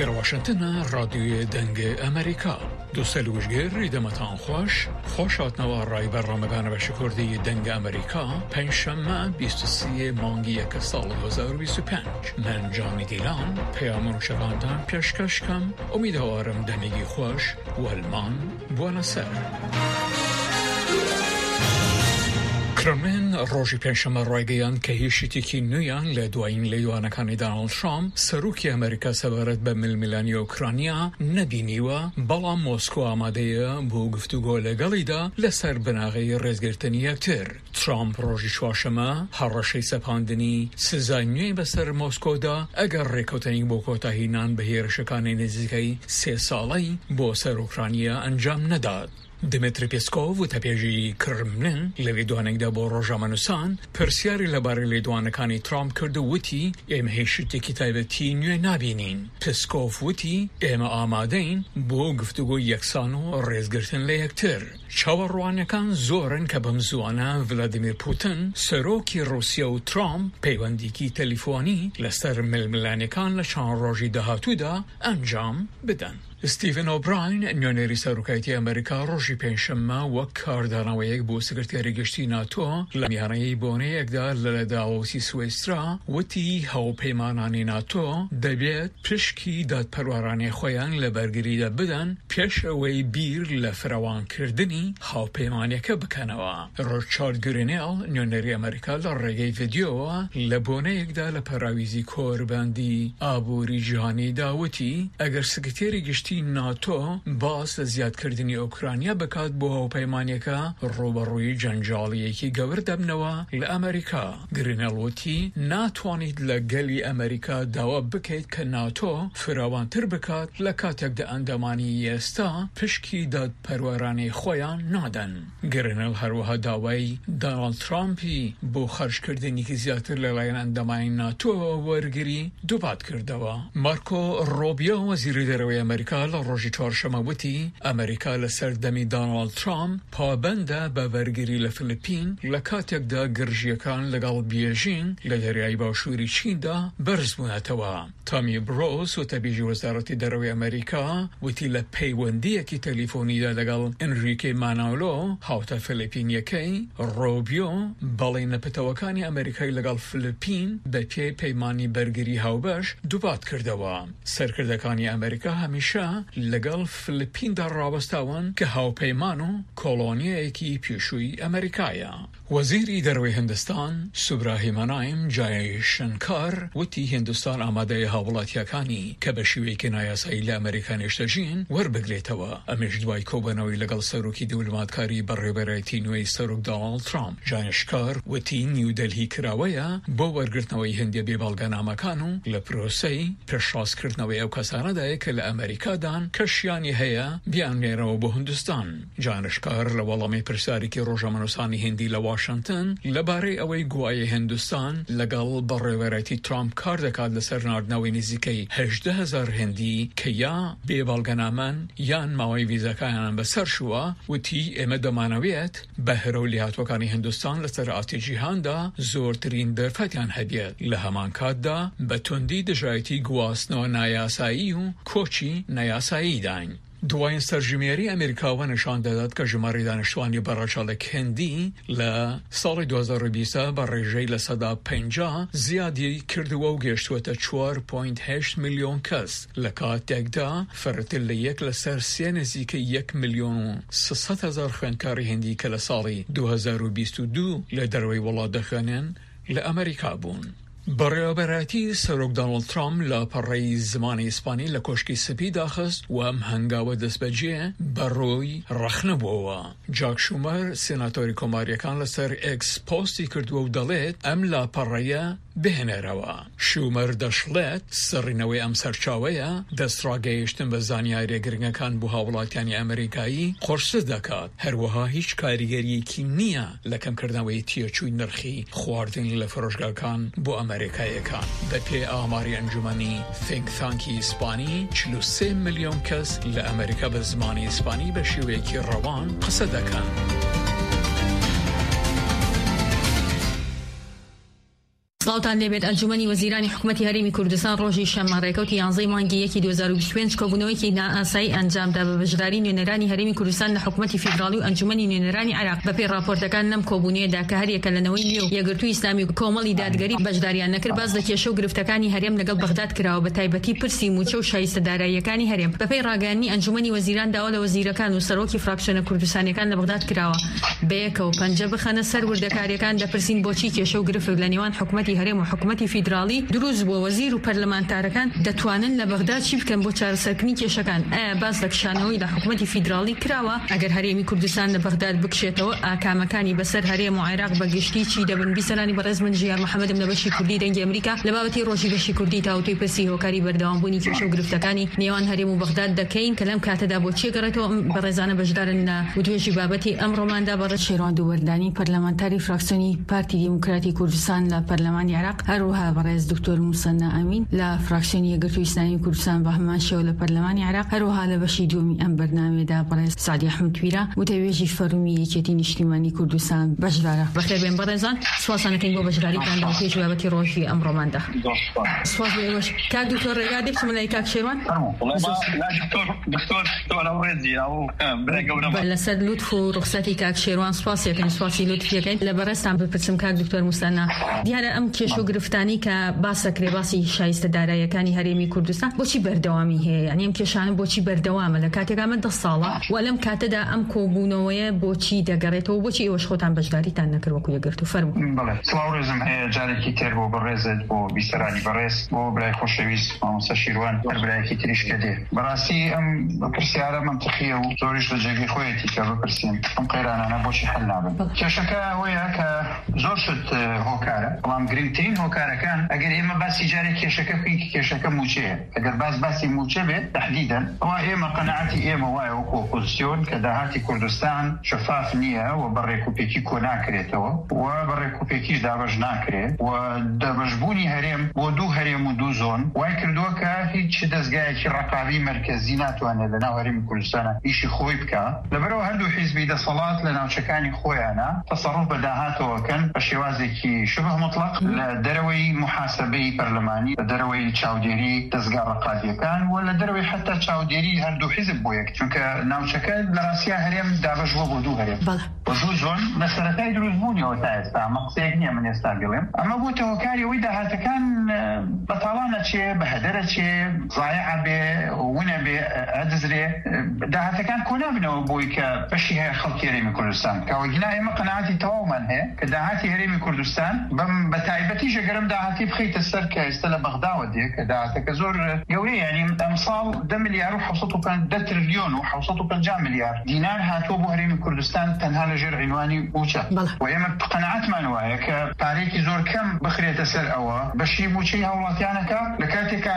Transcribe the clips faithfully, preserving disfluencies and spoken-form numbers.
إر واشنطن رادیوی دنگ امریکا دوستان وشگر ایدمتان خوش خوشات نوار رای برنامه‌گان و شکردی دنگ امریکا پنجشنبه بیست و سه مانگی یک سال دو هزار و بیست و پنج من جانی دیلان پیامون شکاندن پیشکش کم امیدوارم دنگی خوش و المان بوانسر کرملین روزی پنجشنبه رایگەیاند کە هیچ شتێکی نوێیان لە دوایین لێدوانەکانی دۆناڵد ترامپ سەرۆکی ئەمریکا سەبارەت بە ململانی ئوکرانیا نەبینیوە، بەڵام مۆسکۆ ئامادەیە بۆ گفتوگۆ لەگەڵیدا لەسەر بناغی ڕێزگرتنی یەکتر. ترامپ ڕۆژی چوارشەممە هەڕەشەی سەپاندنی سزای نوێی بەسەر مۆسکۆدا ئەگەر ڕێکەوتنی بۆ کۆتاییهێنان بە هێرشەکانی نزیکەی سێ ساڵەی بۆ سەر ئوکرانیا ئەنجام نەدات. دمیتری پێسکۆڤ وتەپێژی کرملین لە لێدوانێکدا بۆ ڕۆژنامەنووسان پرسیاری لەبارەی لێدوانەکانی ترامپ کرد و وتی ئێمە هیچ شتێکی تایبەتی نوێ نابینین. پێسکۆڤ وتی ئێمە ئامادەین بۆ گفتوگۆی یەکسان و ڕێزگرتن لە یەکتر. چاوەڕوانەکان زۆرن کە بەم زوانە ڤلادیمیر پوتین سەرۆکی رووسیا و ترامپ پەیوەندیکی تەلیفۆنی لەسەر ململانیەکان لە چەند ڕۆژی داهاتوودا ئەنجام بدەن. ستیڤن ئۆبراین نوێنەری سەرۆکایەتی ئەمریکا ڕۆژی پێنجشەممە وەک کاردانەوەیەک بۆ سکرتێری گشتی ناتۆ لە میانەیەی بۆنەیەکدا لە داوۆسی سوێسرا وتی هاوپەیمانانی ناتۆ دەبێت پشکی دادپەروەرانی خۆیان لە بەرگریدا بدەن پێش ئەوەی بیر لە فراوانکردنی هاوپەیمانیەکە بکەنەوە. ڕۆچارد گرینێل نوێنەری ئەمریکا لە ڕێگەی ڤیدیۆوە لە بۆنەیەکدا لە پەراویزی کۆربەندی ئابووری جیهانی داوتی ئەگەر سکرتێری گشتی ناتۆ باس لە زیادکردنی ئوکرانیا بکات بۆ هاوپەیمانیەکە ڕوبەڕووی جەنجاڵیەکی گەور دەبنەوە لە ئەمریکا. گرینێل وتی ناتوانیت لە گەلی ئەمریکا داوا بکەیت کە ناتۆ فراوانتر بکات لە کاتێکدا ئەندامانی ئێستا پشکی دادپەروەرانی خۆیان نادەن. گرینێل هەروەها داوای دۆناڵد ترامپی بۆ خەرجکردنێکی زیاتر لەلایەن ئەندامانی ناتۆ وەرگری دووبات کردەوە. مارکۆ ڕۆبیۆ وەزیری دەرەوەی ئەمریکا لە ڕۆژی چوارشەممە وتی ئەمریکا لە سەردەمی دۆناڵد ترامپ پابەندە بە وەرگری لە فلیپین لە کاتێکدا گرژیەکان لەگەڵ بیێژین لە دەریای باشووری چیندا بەرز بوونەتەوە. تامی برۆس وتەبێژی وەزارەتی دەرەوەی ئەمریکا وتی لە پەیوەندیەکی تەلیفۆنیدا لەگەڵ ئەنریکێ ماناولۆ هاوتە فلیپینیەکەی ڕۆبیۆ بەڵێ نەپتەوەکانی ئەمریکای لەگەڵ فلیپین بە پێی پەیمانی بەرگری هاوبەش دووبات کردەوە. سەرکردەکانی ئەمریکا هەمیشە لەگەڵ فلیپیندا ڕاوەستاون کە هاوپەیمان و کۆڵۆنیایەکی پێشووی ئەمریکایە. وەزیری دەرەوەی هیندستان سوبراهیمانایم جایشنکار وتی هیندستان ئامادەیە هاوڵاتیەکانی کە بە شێوەیەکی نایاسایی لە ئەمریکا نێشتەژین وەربگرێتەوە، ئەمیش دوای کۆبوونەوەی لەگەڵ سەرۆکی دیپلۆماتکاری بەڕێوەبەرایەتی نوێی سەرۆک دۆناڵد ترامپ. جایشنکار وتی نیودەلهی کراوەیە بۆ وەرگرتنەوەی هەندێ بێبەڵگەنامەکان و لە پرۆسەی پێشڕاستکردنەوەی ئەو کەسانەدایە کە لە ئەمریکادان کەشیانی هەیە بیانێرەوە بۆ هیندستان. جانشکار لە وەڵامی پرسیارێکی ڕۆژنامەنووسانی هیندی لە واشنگتن لەبارەی ئەوەی گوایە هیندستان لەگەڵ بەڕێوەبەرایەتی ترامپ کار دەکات لەسەر ناردنەوەی نزیکەی هەژدە هەزار هیندی کە یا بێبەڵگەنامەن یان ماوەی ڤیزاکانیان بەسەر شووە، وتی ئێمە دەمانەوێت بە هەرە و لێهاتوەکانی هیندستان لەسەر ئاتی جیهاندا زۆرترین دەرفەتیان هەبێت، لە هەمان کاتدا بە توندی دژایەتی گواستنەوە نایاسایی و کۆچی نایاسایی داین. دوایین سەرژمێری ئەمریکاوە نیشان دەدات کە ژمارەی دانیشتوانی بەڕەچاڵێک هیندی لە ساڵی دو هەزار و بیست بە ڕێژەی لە سەدا پەنجا زیادی کردووە و گەشتووەتە چوار پۆینت هەشت میلیۆن کەس لە کاتێکدا فەرتر لە یەک لەسەر سێ نزیکە یەک میلیۆن و سێسەد هەزار خوێندکاری هیندی کە لە ساڵی دو هەزار و بیست و دوو لە دەرەوەی وڵات دەخوێنن لە ئەمریکا بوون. بەڕێوەبەرایەتی سەرۆک دۆناڵد ترامپ لە پەڕەی زمانی ئیسپانی لە کۆشکی سپی داخست و ئەم هەنگاوە دەستبەجێ بەڕۆی ڕەخنەبووەوە. جاک شومەر سێناتۆری کۆماریەکان لەسەر ئێکس پۆستی کردووە و دەڵێت ئەم لاپەڕەیە بهێنێرەوە. شومەر دەشڵێت سڕینەوەی ئەم سەرچاوەیە دەستڕاگەیشتن بە زانیاریە گرنگەکان بۆ هاوڵاتیانی ئەمریکایی قورسە دەکات. هەروەها هیچ کاریگەریەکی نییە لە کەمکردنەوەی تێچووی نرخی خواردن لە فرۆشگاکان بۆ ئەمریکایەکان. بە پێ ئاماری ئەنجومەنی think تانکی ئیسپانی چل و سێ ملیۆن کەس لە ئەمریکا بە زمانی ئیسپانی بە شێوەیەکی ڕەوان قسە دەکەن. سڵاوتان لێبێت. ئەنجومەنی وەزیرانی حکوومەتی هەرێمی کوردستان ڕۆژی شەممە ڕێکەوتی یانزەی مانگی یەکی دوو هەزار و بیست و پێنج کۆبوونەوەیەکی نائاسایی ئەنجامدا بە بەشداری نوێنەرانی هەرێمی کوردستان لە حکوومەتی فیدراڵی و ئەنجومەنی نوێنەرانی عێراق بەپێی راپۆرتەکان لەم کۆبوونەیەدا کە هەریەکە لەنەوەی نوێ و یەکگرتووی ئیسلامی و کۆمەڵی دادگەری بەشداریان نەکرد باز لە کێشە و گرفتەکانی هەرێم لەگەڵ بەغداد کراوە بە تایبەتی پرسی موچە و شایستەداراییەکانی هەرێم. بەپێی ڕاگەیاندنی ئەنجومەنی وەزیران داوا لە وەزیرەکان و سەرۆکی فراکسیۆنە کوردستانیەکان لە بەغداد کراوە بەیەکەوە پەنجە بخەنە سەر وردەکاریەکان دەپرسین بۆچی کێشە و گرفت لە نێوان حکوومەتی هەرێم و حکوومەتی فیدراڵی دروست بووە. وەزیر و پەرلەمانتارەکان دەتوانن لە بەغداد چی بکەن بۆ چارەسەرکردنی کێشەکان؟ ئایا باس لە کشانەوەی لە حکوومەتی فیدراڵی کراوە؟ ئەگەر هەرێمی کوردستان لە بەغداد بکشێتەوە ئاکامەکانی بەسەر هەرێم و عێراق بە گشتی چی دەبن؟ بیسەرانی بەڕێز من ژیار محەممەدم لە بەشی کوردی دەنگی ئەمریکا لە بابەتی ڕۆژی بەشی کوردی تاوتوی پرسی هۆکاری بەردەوامبوونی کێشە و گرفتەکانی نێوان هەرێم و بەغداد دەکەین کە لەم کاتەدا بۆ چی گەڕێتەوە بەڕێزانە بەشدارن لە وتوێژی بابەتی ئەمڕۆماندا بەڕێز شێروان دووەردانی پەرلەمانتاری فراکسیۆنی پارتی دیموکراتی کوردستان لە پەرلەمانی عێراق، هەروەها بەڕێز دکتۆر موسەنا ئەمین لە فراکسیۆنی یەکگرتووی ئیسلامی کوردستان بە هەمان شێوە لە پەرلەمانی عێراق، هەروەها لە بەشی دووەمی ئەم بەرنامەیەدا بەڕێز سعدی ئەحمەدتویرە وتەوێژی فەرمی یەکێتی نیشتیمانی کوردستان بەشدارە. بەخێربێن بەڕێزان، سوپاسانەکەین بۆ بەشداریتان لە وتوێژی بابەتی ڕۆژی ئەمڕۆماندا. سوپاس بۆ ئێوەش. کاک دکتۆر ڕێگا دێبچم لای کاک شێروان. لەسەر لوتف و ڕوخسەتی کاک شێروان سوپاسێکن سوپاسی لوتفیەکەین. لە بەڕێستان بپرسم کاک دکتۆر موسەنا، دیارە ئەم کێشە و گرفتانی کە باسەکرێ باسی شایستەداراییەکانی هەرێمی کوردستان بۆچی بەردەوامی هەیە؟ یعنی ئەم کێشانە بۆچی بەردەوامە لە کاتێکا ئەمە دە ساڵە و لەم کاتەدا ئەم کۆبوونەوەیە بۆچی دەگەڕێتەوە؟ بۆچی ئێوەش خۆتان بەشداریتان نەکرد وەکو یەکگرتوو؟ فەرمووی. بەڵێ، سڵاو ڕێزم هەیە جارێکی تر بۆ بەڕێزت بۆ بیسەرانی بەڕێز بۆ برای خۆشەویست مامۆستا شیروان هەر برایەکی تریش کە دێ. بەڕاستی ئەم پرسیارە منتیقیە و زۆریش لە جێگەی خۆیەتی کە بپرسین ئەم قەیرانانە بۆچی حەل نابن. کێشەکە ئەوەیە کە زۆر شت هۆکارە، بەڵام گرنگترین هۆکارەکان ئەگەر ئێمە باسی جارێک کێشەکە بکەین کە کێشەکە موچەیە. ئەگەر باس باسی موچە بێت تەحدیدەن ئەوە ئێمە قەنەعەتی ئێمە وایە وەکو ئۆپۆزیسیۆن کە داهاتی کوردستان شەفاف نییە و بەڕێکوپێکی کۆ ناکرێتەوە و بەڕێکوپێکیش دابەش ناکرێت و دەبەشبوونی هەرێم بۆ دوو هەرێم و دوو زۆن وای کردووە کە هیچ دەستگایەکی ڕەقابی مەرکەزی ناتوانێت لە ناو هەرێمی کوردستانە ئیشی خۆی بکە. لەبەرەوە هەردوو حیزبی دەسەڵات لە ناوچەکانی خۆیانە تەسەڕوف بە داهاتەوەکەن بە شێوازێکی شبه مطلق لە دەرەوەی محاسبەی پەرلەمانی، لە دەرەوەی چاودێری دەستگا ڕەقابیەکان و لە دەرەوەی حتا چاودێری هەردوو حیزب بۆ یەک، چونکە ناوچەکە لە ڕاستیا هەرێم دابەشبووە بۆ دوو هەرێم بۆ دوو زۆن لە سەرەتای دروستبوونیەوە تا ئێستا. ئەمە قسەیەک نییە من ئێستا بڵێم، ئەمە بۆ تەوەکاری ئەوەی داهاتەکان بەتاڵانە چێ بە هەدەرە چێ زایعە بێ ونە بێ ئەدزرێ داهاتەکان کۆ نابنەوە بۆی کە بەشی هەیە خەڵکی هەرێمی کوردستان کەوەگینا ئێمە قەنەعەتی تەواومان هەیە کە داهاتی هەرێمی کوردستان بەم بە تایبەتیش ئەگەرم داهاتی بخەیتە سەر کە ئێستا لە بەغداوە دێ کە داهاتەکە زۆر گەورەیە، یعنی ئەمساڵ دە ملیار و حەوسەد و پەنجا تریلیۆن و حەوسەد و پەنجا ملیار دینار هاتووە بۆ هەرێمی کوردستان تەنها لەژێر عنوانی موچە و ئێمە قەنەعەتمان وایە کە پارێکی زۆر کەم بخرێتە سەر ئەوە بەشی موچەی هاوڵاتیانەکە لە کاتێکا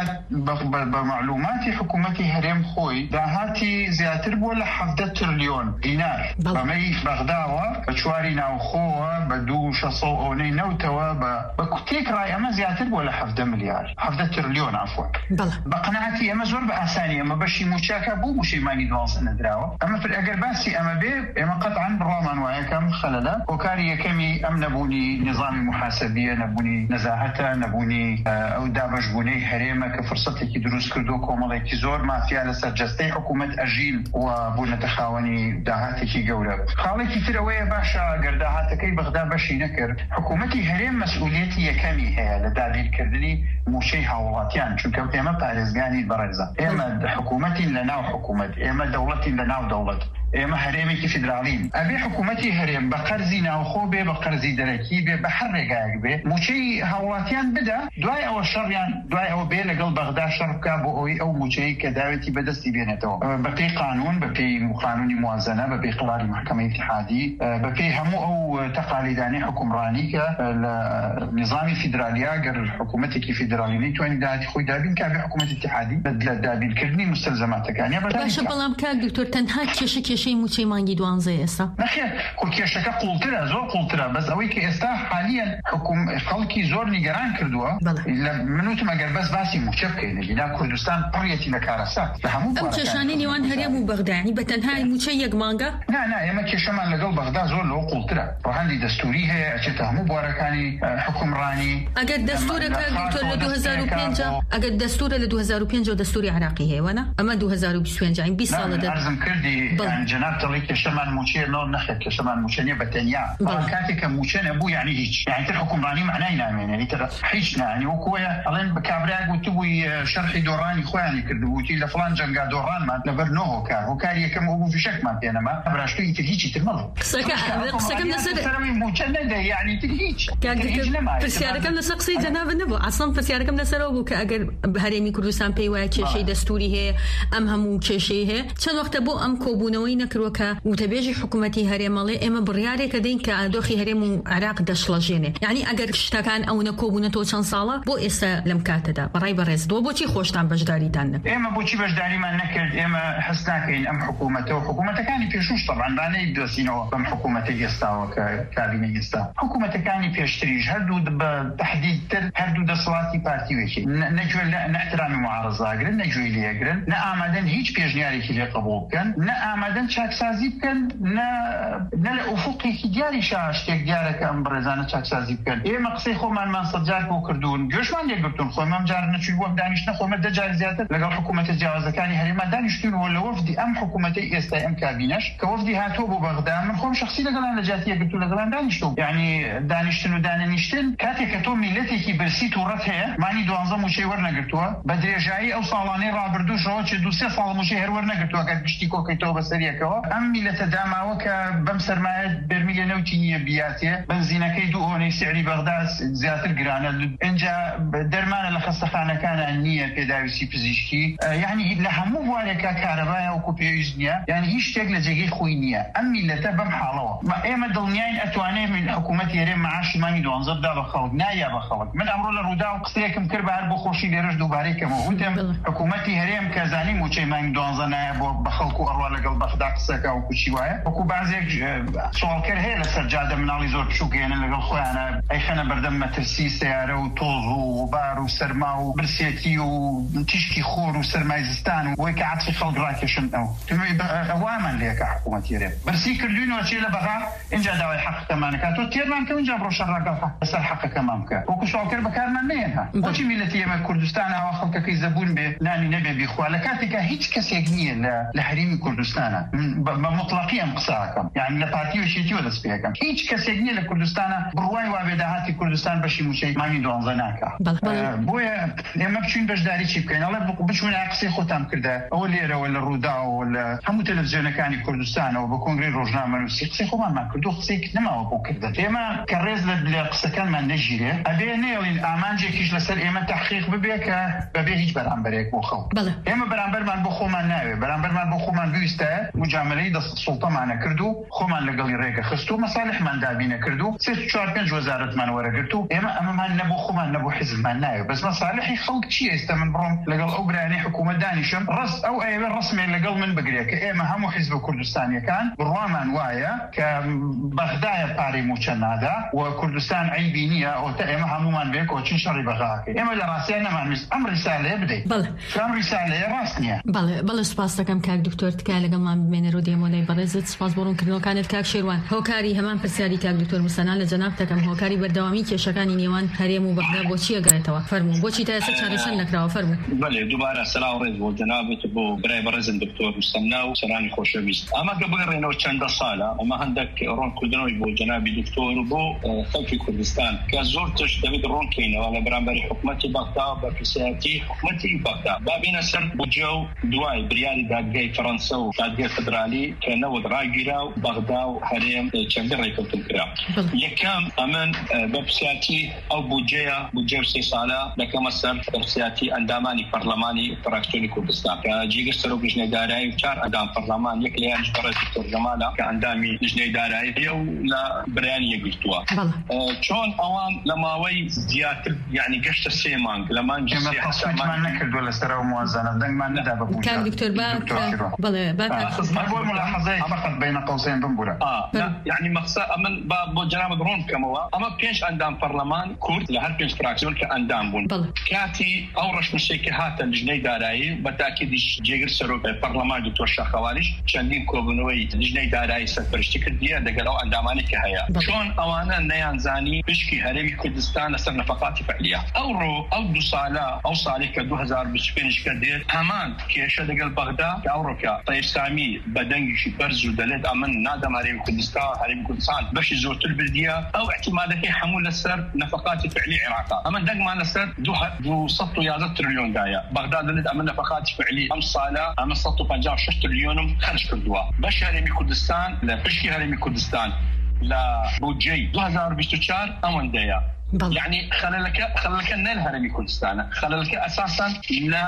بە معلوماتی حکوومەتی هەرێم خۆی داهاتی زیاتر بووە لە حەڤدە تریلیۆن دینار بەمەی بەغداوە بە چواری ناوخۆوە بە دوو شەسە و ئەوەی نەوتەوە بە کوتێک ڕای ئەمە زیاتر بووە لە حەڤدە ملیار حەڤدە تریلیۆن عەفوان. بە قەنەعەتی ئەمە زۆر بە ئاسانی ئەمە بەشی موچاکە بوو موشەیمانی دوانزە نەدراوە. ئەمە ئەگەر باسی ئەمە بێ ئێمە قەتعاً بڕوامان وایە کەم خەلەلە هۆکاری یەکەمی ئەم نەبوونی نظامی محاسبیە، نەبوونی نەزاهەتە، نەبوونی ئەو دابەشبوونەی هەرێمە کە فرسەتێکی دروست کردو کۆمەڵێکی زۆر مافیا لەسەر جەستەی حکوومەت ئەژین و بوونەتە خاوەنی داهاتێکی گەورە. خاڵێکی ترەوەیە باشە گەر داهاتەکەی بەغدا بەشی نەکرد حکوومەتی هەرێم مەسئولیەتی یەکەمی هەیە لە دابیرکردنی موچەی هاوڵاتیان، چونکە ئێمە پارێزگانی بەڕێزە، ئێمە حکوومەتین لە ناو حکوومەت، ئێمە دەوڵەتین لە ناو دەوڵەت، ئێمە هەرێمێکی فیدراڵین. ئەبێ حکوومەتی هەرێم بە قەرزی ناوخۆ بێ بە قەرزی دەرەکی بێ بە هەر ڕێگایەک بێ موچەی هاوڵاتیان بدە، دوای ئەوە شەڕیان دوای ئەوە بێ لەگەڵ بەغدا شەڕ بکا بۆ ئەوەی ئەو موچەی کە داوێتی بەدەستی بێنێتەوە بەپێی قانون، بەپێی قانونی موازنە، بەپێی قڵاری محکەمەی اتحادی، بەپێی هەموو ئەو تەقالیدانی حکومڕانی کە لە نظامی فیدرالیا گەر حکوومەتێکی فیدرالی نەیتوانی داهاتی خۆی دابین کە بێ حکوومەتی اتحادی لە دابینکردنی مستەلزەماتەکانی. باشە، بەڵام کاک دکتۆر تەنها کێشە کێشەی موچەی مانگی دوانزە ئێستا نەخێر خۆ کێشەکە قوڵترە زۆر قوڵترە بەس ئەوەی کە ئێستا حالیان حکوم خەڵکی زۆر نیگەران کردووە منوتم ئەگەر بەس باسی موچە بکەین لە کوردستان پڕیەتی لە کارەسا لە هەموو ئەم کێشانەی نێوان هەرێم و بەغدانی بە تەنها موچە یەک مانگە نا نا ئێمە کێشەمان لەگەڵ بەغدا زۆر لەوە قوڵترە ڕەهەندی دەستوری هەیە ئەچێتە هەموو بوارەکانی حکومڕانی ئەگەر دەستورەکە دکتۆر لە دوو هەزار و پێنج ئەگەر دەستورە لە دوو هەزار و پێنج دەستوری عراقی هەیەوەنە ئەمە دوو هەزار و بیست و پێنج بیست ساڵە دەرزم کردی جناب دڵی کێشەمان موچێ نۆ نەخێت کێشەمان موچە نیە بەتەنیا کاتێک کە موچە نەبوو یعنی هیچ یعنی تر حکومڕانی معنای نامێنێ تر هیچ نانی وەکوەیە ئەڵێن بە کابرا گوتبووی شەرحی دۆڕانی خۆیانی کردبووتی لە فڵان جەنگا دۆڕانمان لەبەر نۆ هۆکار هۆکار یەکەم ئەو بوو فیشەکمان پێنەما براشتوی تر هیچی تر مەڵ قسەکەم لەسەر موچە نەدە یعنی تر هیچ پرسیارەکەم لەسەر قسەی جەناب نەبوو ئاسڵ پرسیارەکەم لەسەرەوە بوو کە ئەگەر هەرێمی کوردستان پێی وایە کێشەی دەستوری هەیە ئەم هەموو کێشەی هەیە چەند وەختە بۆ ئەم کۆبوونەوەی نەکردووە کە وتەبێژی حکوومەتی هەرێمەڵێ ئێمە بڕیارێکە دەین کە ئادۆخی هەرێم و عراق دەشڵەژێنێ یعنی ئەگەر شتەکان ئەوە کۆبوونەتەوە چەند ساڵە بۆ ئێستا لەم کاتەدا بەڕای بەڕێزدەوە بۆچی خۆشتان بەشداریتان نەکرد ئێمە بۆچی بەشداریمان نەکرد ئێمە هەست ناکەین ئەم حکوومەتەوە حکوومەتەکانی پێشوش تەبعاً بانەی دۆسینەوە بەم حکوومەتە ئێستاوە کە کابینە ئێستا حکوومەتەکانی پێشتریش هەردوو بە تەحدیدتر هەردوو دەسەڵاتی پارتیوێکی نەگوێ لە نەحترامی معارەزاگرن نەگوێی لێگرن نە ئامادەن هیچ پێشنیارێکی لێ قبوڵ بکەن نە ئامادەن چاکسازی بکەن نە لە ئوفوقێکی دیاری شتێک دیارەکە ئەم بڕێزانە چاکسازی بکەن ئێمە قسەی خۆمانمان سەد جار بۆ کردوون گوێشمان لێگرتوون خۆمەم جار نەچووی بۆم دانیشتە خۆمە دە جار زیاتر لەگەڵ حکوومەتە جیاوازەکانی هەرێما دانیشتوونەوە لە وەفدی ئەم حکوومەتەی ئێستا ئەم کابینەش کە وەفدی هاتووە بۆ بەغدا من خۆم شخصی لەگەڵان لە جاتی یەکگرتوو لەگەڵان دانیشتوم یعنی دانیشتن و دانەنیشتن کاتێک کە تۆ میلەتێکی برسی تووڕەت هەیە مانی دوانزە موچەی وەرنەگرتووە بە درێژایی ئەو ساڵانەی ڕابردووشەوە چ دو سێ ساڵ موچەی هەر وەرنەگرتووە کە گشتی کۆکەیتەوە بەسەریەکەوە ئەم میلەتە داماوە کە بەم سەرمایە بەرمیلە نەوتی نییە بیاتێ بنزینەکەی دوو ئۆنەی سعری بەغدا زیاتر گرانە اینجا دەرمانە لە خەستەخانەکانە نییە پێداویستی پزیشکی یعنی لە هەموو بوارێکە کارەبایە وەکو پێویست نییە یعنی هیچ شتێک لە جێگەی خۆی نییە ئەم میلەتە بەم حاڵەوە ئێمە دڵنیاین ئەتوانێت من حکوومەتی هەرێم معاشی مانگی دوانزە بدا بە خەڵک نایە بە خەڵک من ئەمڕۆ لە ڕوودا و قسەیەکم کرد بە هەر بۆ خۆشی لێرەش دووبارەیەکەمەوە وتم حکوومەتی هەرێم کە زانیم موچەی مانگی دوانزە نایە بۆ بە خەڵک و ئەڕوا لەگەڵ بەغدا قسەکە و کوچی وایە وەکو بازێک سوالکەر هەیە لەسەر جادە مناڵی زۆر بچووکێنن لەگەڵ خۆیانە ئەیخەنە بەردەم مەترسی سیارە و تۆڵ و بار و سەرما و برسێتی و تیشکی خۆر و سەرمای زستان و بۆی کە عەتقی خەڵک ڕاکێشن ئەو ئەوامان لێکە حکوومەتی هەرێم برسی کردوینەوە چێ لە بەغا اینجا داوای حەقەکەمانەکە تۆ تێرمان کە اینجا بڕۆ شەڕاگەڵ لەسەر حەقەکەمان بکە وەکو سوالکەر بەکارمان نێنها بۆچی میلەتی ئێمە کوردستان ئاوا خەڵکەکەی زەبوون بێ نانی نەبێ بیخوا لە کاتێکە هیچ کەسێک نییە لە هەرێمی کوردستانە بە مطلقی ئەم قساکەم یعنی لە پارتیوەشێتیوە دەست پێەکەم هیچ کەسێک نییە لە کوردستانە بڕوای وابێ داهاتی کوردستان بەشی موچەی مانگی دوانزە ناکە بۆیە ئێمە بچوین بەشداری چی بکەین ئەڵێ بچوین قسەی خۆتان کردە ئەوە لێرەوە لە ڕووداوە لە هەموو تەلەڤیزیۆنەکانی کوردستانەوە بە کۆنگرەی ڕۆژنامە نووسی قسەی خۆمانمان کردو قسەیەک نەماوە بۆ کردن ئێمە کە ڕێز لە قسەکانمان نەژیرێ ئەبێ نێڵین ئامانجێکیش لەسەر ئێمە تەحقیق ببێ کە بەبێ هیچ بەرامبەرێک بۆ خەڵک ئێمە بەرامبەرمان بۆ خۆمان ناوێ بەرامبەرمان بۆ خۆمان ویستە مجاملەی دەسەڵتەمانە کردو خۆمان لەگەڵی ڕێگە خست و مەساڵحمان دابینە کردو سێ چوار پێنج وەزارەتمان وەرەگرت و ئێمە ئەمەمان نەبوو خۆمان نەبوو حیزبمان ناوێ بەس مەساڵحی خەڵک چیە ئێستا من بڕۆم لەگەڵ ئەو برایانەی حکوومەت دانیشم ڕست ئەو ئەوێ ڕسمێ لەگەڵ من بگرێ کە ئێمە هەموو حیزب کوردستانیەکان بڕوامان وایە کە بەغدایە پارەی موچە نادا و کوردستان عیبی نییە ئەوتە ئێمە هەمومان بێ کۆچین شەڕی بەغاکەین ئێمە لە ڕاستیان نەمانویست ئەم ڕیسالەیە بدەین ئەم ڕیسالەیە ڕاست نییە بەڵێ بەڵێ سوپاس دەکەم کاک دکتۆر تکای لەگەڵمان بمێنەرەوە دێمۆلای بەڕێزت سوپاس بۆ ڕوونکردنەوەکانت کاک شێروان هۆکاری هەمان پرسیاری کاک دکتۆر موسەنا لە جەناب دەکەم هۆکاری بەردەوامی کێشەکانی نێوان هەرێم و بەغدا بۆچی ئەگرێتەوە فەرموو بۆچی تا ئێستا چارەسەر نەکراوە فەرموو بەڵێ دووبارە سەلاو ڕێز بۆ جەنابەت بۆ برای بەڕێزم دکتۆر موسەنا و سەرانی خۆشەویست ئەمە کە بگەڕێنەوە چەندە ساڵە ئەمە هەندێک ڕوونکردنەوەی بۆ جەنابی دکتۆر و بۆ خەڵکی کوردستان کە زۆر تش دەبێت ڕوونکەینەوە لە بەرامبەری حکوومەتی بەغدا بە پرسیارەتی حکوومەتی بەغدا با بینە سەر بودجە و دوای بریاری دادگای فەڕەنسە و دادگای فدرالی کە نەوت ڕاگیرا و بەغدا و هەرێم چەندە ڕێکەوتن کرا یەکەم ئەمن بە پرسیارەتی ئەو بودجەیە بودجە سێ ساڵە دەکەمە سەر پرسیارەتی ئەندامانی پەرلەمانی فراکسیۆنی کوردستان کە جێگە سەرۆک لیژنەی دارایی و چار ئەندام پەرلەمان یەک لەیانش بەڕێز دکتۆر جەمالە کە ئەندامی لیژنەی دارایی و لە بەرانی یەکگرتووە چۆن ئەوان لە ماوەی زیاتر یعنی گەشتە سێ مانگ لە مانگی سێ نەکردووە لەسەر ئەو موازنە دەنگمان نەدا بە کاک دکتۆر با بەڵێ با ما بقول ملاحظة فقط بين قوسين بنبرة آه يعني مقصد أمن باب جناب درون كموا أما بينش أندام برلمان كورد لهر بينش فراكسيون كأندام بون كاتي أورش مشيكهات الجنيه دارائي بالتأكيد جيجر سرو برلمان دكتور شاخواليش شندين كوبنوي الجنيه دارائي سفرشتي كردية دقلوا أنداماني كهيا شون أوانا نيان زاني بشكي هرمي كردستان سر نفقات فعلية أورو أو دو صالة أو صالة كدو هزار بسفينش كدير همان كيشة دقل بغداد أوروكا طيب سامي بدنجي برزو دلد أمن نادم هرمي كردستان هرمي كردستان باش زورت البلدية أو اعتمادك حمول السر نفقات فعلية عراقا أما دق ما نسر دو دو سطو يازد تريليون دايا بغداد دلد أمن نفقات فعلية أم صالة أم سطو بنجاو شش تريليونم خرج كردوا باش هرمي كردستان لا بشكي هرمي كردستان لا بودجي دو هزار وبيست وچار أمن دايا يعني خلالك خلالك نال هرمي كردستان خلالك أساسا لا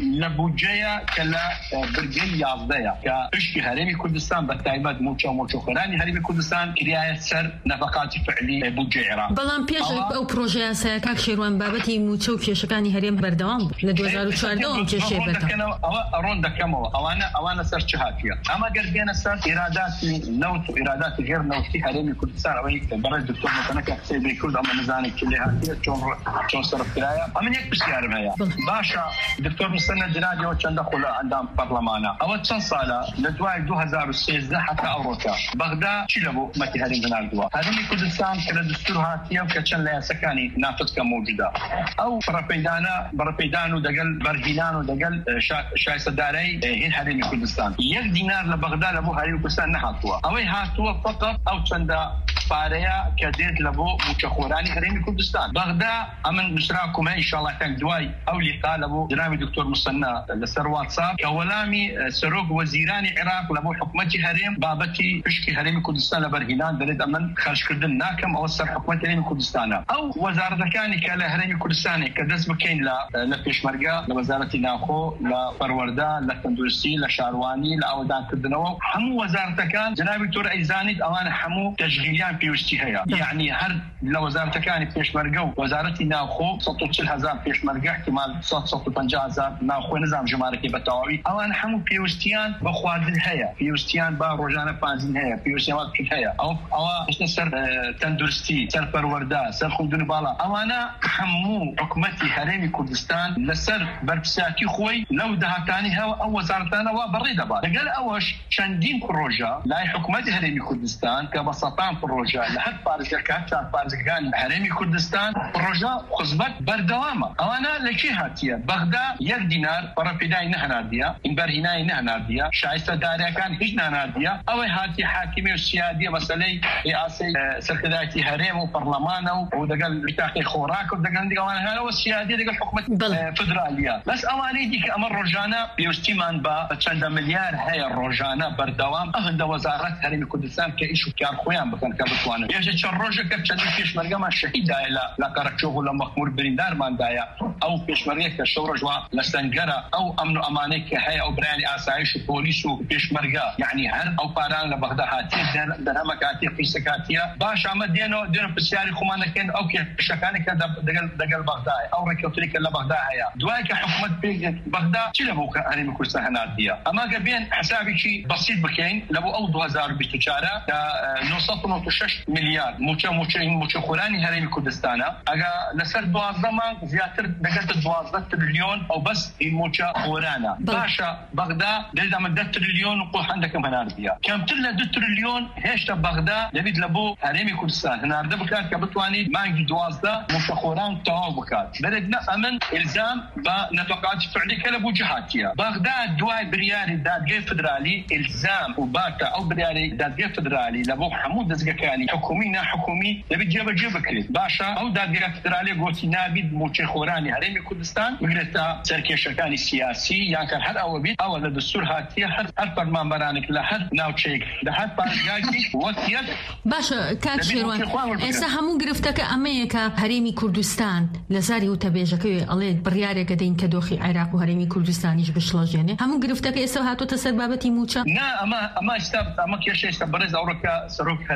لبوجيا كلا برجل يازدايا كإشكي هرمي كردستان بالتعباد موشة وموشة خلاني هرمي كردستان كرياية سر نفقات فعلي بوجي عراق بلان بيش أو بروجيا ساكاك شيروان بابتي موشة وكيشكاني هرم بردوام لدو هزار وچارده وم كيشي بتا أرون دكامو أوانا أوانا سر شهاتيا أما قربينا سر إرادات نوت وإرادات غير نوتي هرمي كردستان أوي برز دكتور متنكة سيبي كرد أما نزاني كلها هي شون شون صرف كرايا أمن يكبس يارم هيا باشا دكتور مستند جنادي وكان دخل عندهم برلمانا أو تشن صالة لدواي دو هزار وسيزده حتى أوروكا بغداد شلبو ما تهرين من الدوا هذه كردستان كلا دستورها هي وكتشن لها سكاني نافتك موجودة أو بربيدانا بربيدانو دقل برهينانو دقل شاي صداري هين هرين كردستان يك دينار لبغداد لبو هرين كردستان نهاتوا أو هاتوا فقط أو تشندا فاريا كديت لبو متخوراني هرين كردستان بغداد أمن نشراكم إن شاء الله تانك دواي أو لقاء لبو جنابي دكتور مصنع لسر واتساب كولامي سروق وزيراني عراق لبو حكومتي هرم بابتي بشكي هرم كردستان لبرهنان دلد أمن خرج كردن ناكم أو سر حكومتي هرم كردستان أو وزارة كاني كلا هرم كردستان كدس بكين لا لبيشمرقة لوزارة ناخو لفروردة لتندرسي لشارواني لأودان كردنوا حمو وزارة كان جنابي دكتور أيزاني أوانا حمو تشغيليان بيوستي هيا يعني هر لوزارة كاني بيشمرقة وزارة ناخو سطو تشل هزار بيشمرقة احتمال صوت سطو بنجا هزار ناخو نظام جماركي بتاوي أوانا حمو بيوستيان بخوادن هيا بيوستيان با روجانا بانزين هيا بيوستيان وقت هيا أو أو إيش نسر تندرستي سر فروردا سر خلدون بالا أوانا حمو حكومتي هرمي كردستان لسر بربساتي خوي لو دهاتاني هوا أو وزارتنا وبريدة با لقال أوش شندين بروجا لا حكومتي هرمي كردستان كبسطان بروجا لحد بارزة كاتشار بارزة كان هرمي كردستان بروجا خزبت بردوامة أوانا لكي هاتيا بغداد يك دينار بربيداي نهناديا إن برهناي نهناديا شايسة داريا كان هج نهناديا أو هاتي حاكمية والسيادية مسألة رئاسي سركداتي هرم وبرلمانه ودقل بتاقي خوراك ودقل دقوانا هذا والسيادية دقل حكومة فدرالية بس أواني ديك أمر روجانا بيوستيمان با تشند مليار هاي الروجانا بردوام أهند وزارة هرمي كردستان كإيشو كار خويان بكن كابتوانه يجي تشرجة كبتشند فيش مرقم الشهيدة لا لا كاركشوه ولا مخمور بريندار مان دايا أو فيش مرقم كشورجوا لسنجرة أو أمن أمانك هاي أو براني آسايش وبوليس وفيش مرقم يعني هر أو باران لبغداد هاتي درهم كاتي في سكاتيا باش عمد دينو دينو بسياري خمانة كان أو كي شكانك دقل دقل بغداد أو ركوتريك لبغداد هيا دوايك حكومة بغداد شو لبوك أنا مكرسة هنادية أما قبين حسابي شيء بسيط بكين لبو أو دو هزار بيستشارة نوصل نوتشش مليار موشة موشة موشة خوراني هرمي كردستان أجا لسر دوازدما زيادة دقلت دوازدة تريليون أو بس موشة خورانا باشا بغداد دلدا من ده تريليون وقول عندك هنادية كم تلا دو تريليون هيش بغداد لبيد لبو هرمي كردستان هنارده بكات كبتواني مانجي دوازدة موشة خوران تعاو بكات بلدنا أمن إلزام بنفقات فعلي كلبو جهاتيا بغداد دواي بريالي دادقي فدرالي إلزام وباتا أو بريالي دادقي فدرالي لبو حمود دزقكاني حكومي نا حكومي لبي جيبا جيبا كريت باشا أو دادقي فدرالي قوتي نابد موشي خوراني هرمي كردستان بقريتا سركي شركاني سياسي يعني كان حد أو بيت أو لدستور هاتيا حد هر برمان برانك لحد ناو تشيك لحد بارجاكي وقتيت باشا كاك شيروان إسا همون قرفتك أميكا هرمي كردستان لزاري وتبيجكي الله برياري قدين كدوخي عراق وهرمي كردستانيش بشلاجيني همون قرفتك إسا هاتو تسر بابتي موچا نا أما أما استاب أما كيش استاب برز أوروكا سروك هرم برز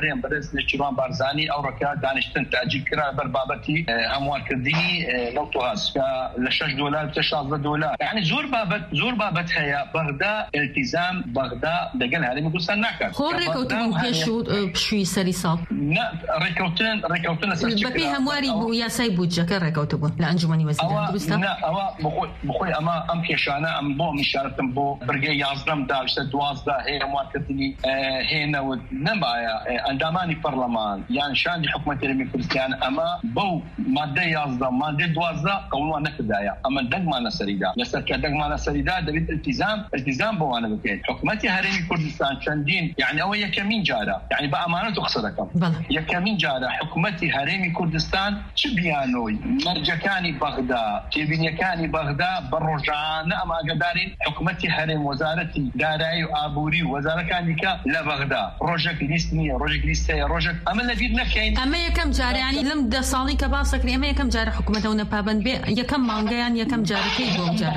بەڕێز نێچیروان بارزانی ئەو ڕۆکە دانیشتن تاجیل کرا بەر بابەتی هەموارکردنی نەوتۆهاز کە لە شەش دۆلار تا شازدە دۆلار. یعنی زۆر بابەت زۆر بابەت هەیە. بەغدا التیزام بەغدا لەگەڵ هەرێمی کوردستان ناکات. خۆ ڕێکەوتن پێش و پشووی سەری ساڵ ڕێکەوتن ڕێکەوتن بەپێی هەمواری بوو یاسای بودجەکە ڕێکەوتە بوون لە ئەنجومەنی وەزیران دروستە؟ ئەوە بخۆی ئەمە ئەم کێشانە ئەم بۆ میشارەتم بۆ بەرگەی یازدەم داویستە دوازدە هەیە هەموارکردنی هێنەوت نەبایە ئەندامانی پەرلەمان یان شانی حکوومەتی هەرێمی کوردستان ئەمە بەو مادەی یازدە مادەی دوازدە قەوڵوان نەکردایە. ئەمە دەنگمانە سەریدا لەسەر کە دەنگمانە سەریدا دەبێت التیزام التیزام بۆوانە بکەین. حکوومەتی هەرێمی کوردستان چەندین یعنی ئەوە یەکەمین جارە یعنی بە ئەمانەت قسە دەکەم یەکەمین جارە حکوومەتی هەرێمی کوردستان چ بیانۆی مەرجەکانی بەغدا تێبینیەکانی بەغدا بە ڕۆژانە ئەماگەدارین حکوومەتی هەرێم وەزارەتی دارایی و ئابووری و وەزارەکانی کە لە بەغدا ڕۆژێک لیست نییە ڕۆژێک لیست هەیە ڕۆژێک ئەمە لەبیر نەکەین. ئەمە یەکەم جارانی لەم دە ساڵی کە باسەکرێ ئەمە یەکەم جارە حکوومەتەوە نەپابەند بێ یەکەم مانگەیان یەکەم جارەکەی بۆ جارە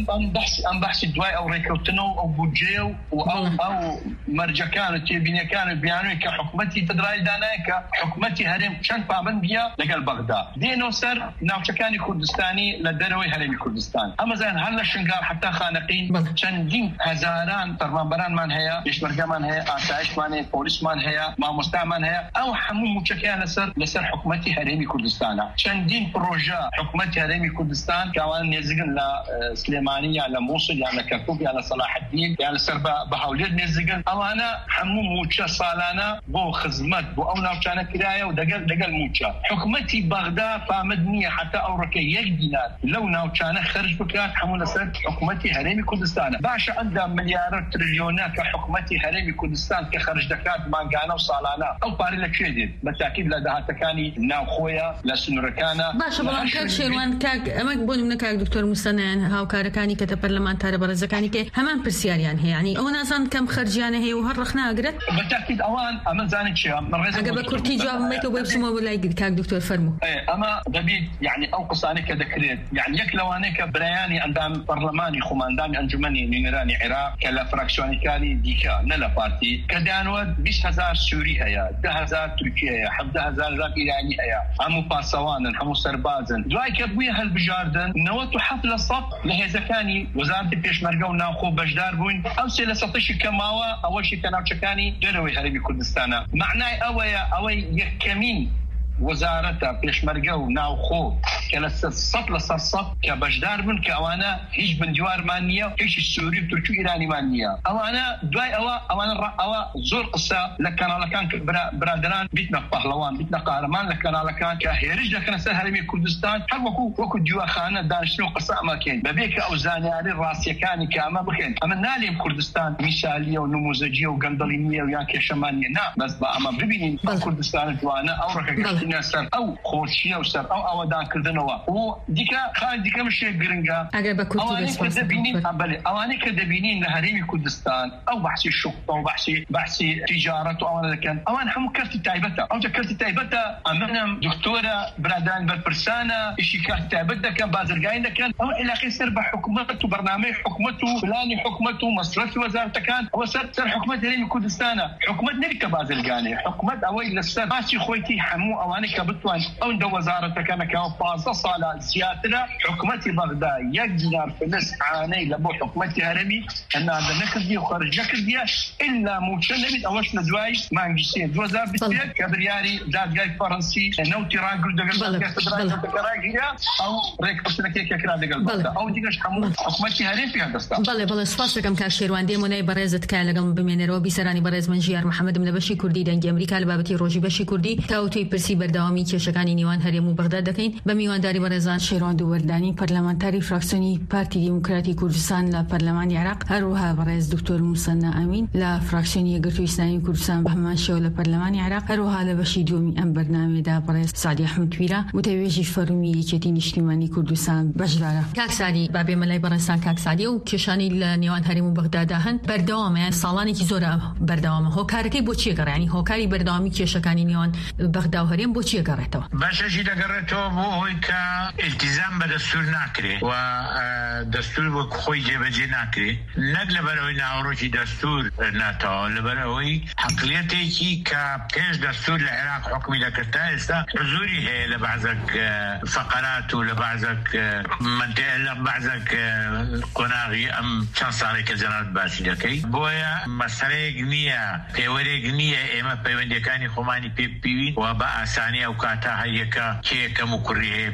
ئەم بەحسی دوای ئەو ڕێکەوتنەوە ئەو بودجێ و ئەو ئەو مەرجەکان و تێبینیەکان و بیانووی کە حکوومەتی فدرالی دانایە کە حکوومەتی هەرێم چەند پابەند بیا لەگەڵ بەغدا دێنەوە سەر ناوچەکانی کوردستانی لە دەرەوەی هەرێمی کوردستان. ئەمەزان هەر لە شنگار حتا خانەقین چەندین هەزاران فەرمانبەرانمان هەیە پێشمەرگەمان هەیە ئاسایشمان هەیە پۆلیسمان هەیە مامۆستامان هەیە ئەو هەموو موچەکەیان لەسەر لەسەر حکوومەتی هەرێمی کوردستانە. چەندین پرۆژە حکوومەتی هەرێمی کوردستان کاوان نێزگن لە سلێمانی یان لە مووسڵ یان لە کەرکوک یان لە سەلاحەدین یان لەسەر بە هەولێر نێزگن ئەوانە هەموو موچە ساڵانە بۆ خزمەت بۆ ئەو ناوچانە کرایە و دەگەل دەگەل موچە. حکوومەتی بەغدا فامد نییە حتا ئەو ڕۆکە یەک دینار لەو ناوچانە خەرج بکات هەموو لەسەر حکوومەتی هەرێمی کوردستانە. باشە ئەندا ملیارە تریلیۆنە کە حکوومەتی هەرێمی کوردستان کە خەرج دەکات مانگانە و ساڵانە ئەو پارە لەکوێ دێت؟ بە تاکید لە داهاتەکانی ناوخۆیە لە سنوورەکانە. باشە بەڵام کاک شێروان کاک ئەمە بۆ نمونە کاک دکتۆر موسەنیان هاوکارەکانی کە پەرلەمانتارە بەڕێزەکانی کە هەمان پرسیاریان هەیە ینی ئەوە نازان کەم خەرجیانە هەیە و هەر ڕخ ناگرێت؟ بە تاکید ئەوان ئەمە زانێت چیە ئەگە بە کورتی جوابم بێتەوە بۆ بچمەوە لای کاک دکتۆر فەرموو. ئەمە دەبێت یعنی ئەو قسانێک کە دەکرێت یعنی یەک لەوانەیە کە برایانی ئەندام پەرلەمانی خۆماندانی ئەنجومەنی نوێنەرانی عێراق کە لە فراکسیۆنەکانی دیکە نە لە پارتی کە دەیانوت بیست هەزار سووری هەیە ده هەزار تورکی هەیە حەڤدە هەزار ئیرانی هەیە هەموو پاسەوانن هەموو سەربازن دوای کە بوویە هەڵبژاردن نەوەت و حەفت لە سەد لە هێزەکانی وەزارەتی پێشمەرگە و ناوخۆ بەشدار بووین ئەو سێ لە سەدەشی کەماوە ئەوەشی کە ناوچەکانی دەرەوەی هەرێمی کوردستانە. معنای ئەوەیە ئەوەی یەکەمین وەزارەتە پێشمەرگە و ناوخۆ کە لە سەد لە سەد سەد کە بەشدار بن کە ئەوانە هیچ بندیوارمان نییە هیچ سووری و تورکی و ئیرانیمان نییە. ئەوانە دوای ئەوە ئەوانە ئەوە زۆر قسە لە کەناڵەکان برادران بیتنە پەهڵەوان بیتنە قارەمان لە کەناڵەکان کە هێرش دەکەنە سەر هەرێمی کوردستان هەر وەکو وەکو دیوەخانە دانیشتن و قسە ئەمەکەین بەبێ کە ئەو زانیاری ڕاستیەکانی کە ئەمە بکەین. ئەمە نالێم کوردستان میسالیە و نموزەجیە و گەندەڵی نییە و یان کێشەمان نییە نا بەس بە ئەمە ببینین کوردستان جوانە ئەو ڕێگە سەر ئەو خۆشیە و سەر ئەو ئەوەدانکردنەوە و دیکە خاڵ دیکە شێک گرنگە ئەوانەی کە دەبینین لە هەرێمی کوردستان ئەو بەحسی شوقتە و بەحسی بەحسی تیجارەت و ئەوانە دەکەن ئەوان هەموو کەرتی تایبەتە ئەوجا کەرتی تایبەتە ئەمەنم دکتۆرە برادران بەرپرسانە ئیشی کارتی تایبەت دەکەن بازرگانی دەکەن ئەو علاقەی سەر بە حکوومەت و بەرنامەی حکوومەت و پلانی حکوومەت و مەسرەفی وەزارەتەکان ئەوە سەر سەر حکوومەت هەرێمی کوردستانە. حکوومەت نەبی کە بازرگانێ حکوومەت ئەوەی لەسەر باسی خۆیتی هەموو ئەوانەی کە بتوان ئەو دە وەزارەتەکانەکە پازدە ساڵە زیاترە حکوومەتی بەغدا یەک دینار فلس عانەی لە بۆ حکوومەتی هەرێمی هەنادە نەکردی و خەرج نەکردیە ئللا موچە نەبێت ئەوەش لە دوای مانگی سێ دوو هەزار بیست و یەک کە بڕیاری دادگای فەڕەنسی نەوتی ڕاگرت دەگەڵ دادگای فدرالیەکە ئەو ڕێکخستنەکەی کە کرا لەگەڵ بەغدا ئەو دیگەش هەموو حکوومەتی هەرێم پێیان دەستا. بەڵێ بەڵێ سپاس دەکەم کاک شێروان دێمونەی بەڕێزت کای لەگەڵ بمێنەرەوە بیسەرانی بەڕێز من ژیار محەممەدم لە بەشی کوردی دەنگی ئەمریکا لە بابەتی ڕۆژی بەشی کوردی تاوتوی پرسی بەردەوامی کێشەکانی نیوان هەرێم و بەغدا دەکەین بە میوانداری بەڕێزان شێروان دووەردانی پەرلەمانتاری فراکسیۆنی پارتی دیموکراتی کوردستان لە پەرلەمانی عێراق هەروەها بەڕێز دکتۆر موسەنا ئەمین لە فراکسیۆنی یەکگرتووی ئیسلامی کوردستان بە هەمان شێوە لە پەرلەمانی عێراق هەروەها لە بەشی دووەمی ئەم بەرنامەیەدا بەڕێز سعدی ئەحمەدتویرە متەوێژی فەرمی یەکێتی نیشتیمانی کوردستان بەشدارە. کاک سعدی بابێ مەلای بەڕێزان کاک سعدی و کێشانی لە نێوان هەرێم و بەغدادا هەن بەردەوامە ساڵانێکی زۆر بەردەوامە هۆکارەکەی بۆچی گەڕێنی هۆکاری بەردەوامی کێشەکانی نێوان بەغدا و هەرێم بۆچی گەڕێتەوە؟ باشەشی دەگەڕێتەوە بۆ هۆی التزام بدستور ناکرێ و دستور وەک خۆی جێبەجێ ناکرێ نەک لەبەرەوەی ناوەڕۆکی دەستور ناتەوە لەبەرەوەی حەقڵیەتێکی کە پێش دەستور لە عێراق حکمی دەکرد تا ئێستا حزوری هەیە لە بەعزێک فەقەرات و لە بەعزێک منطقە لە بەعزێک قۆناغی ئەم چەند ساڵێک کە جەنابەت باسی دەکەی بۆیە مەسەلەیەک نییە پێوەرێک نییە ئێمە پەیوەندیەکانی خۆمانی پێ بپیوین و بە ئاسانی ئەو کاتە هەیەکە کێکەم و کوڕی هەیە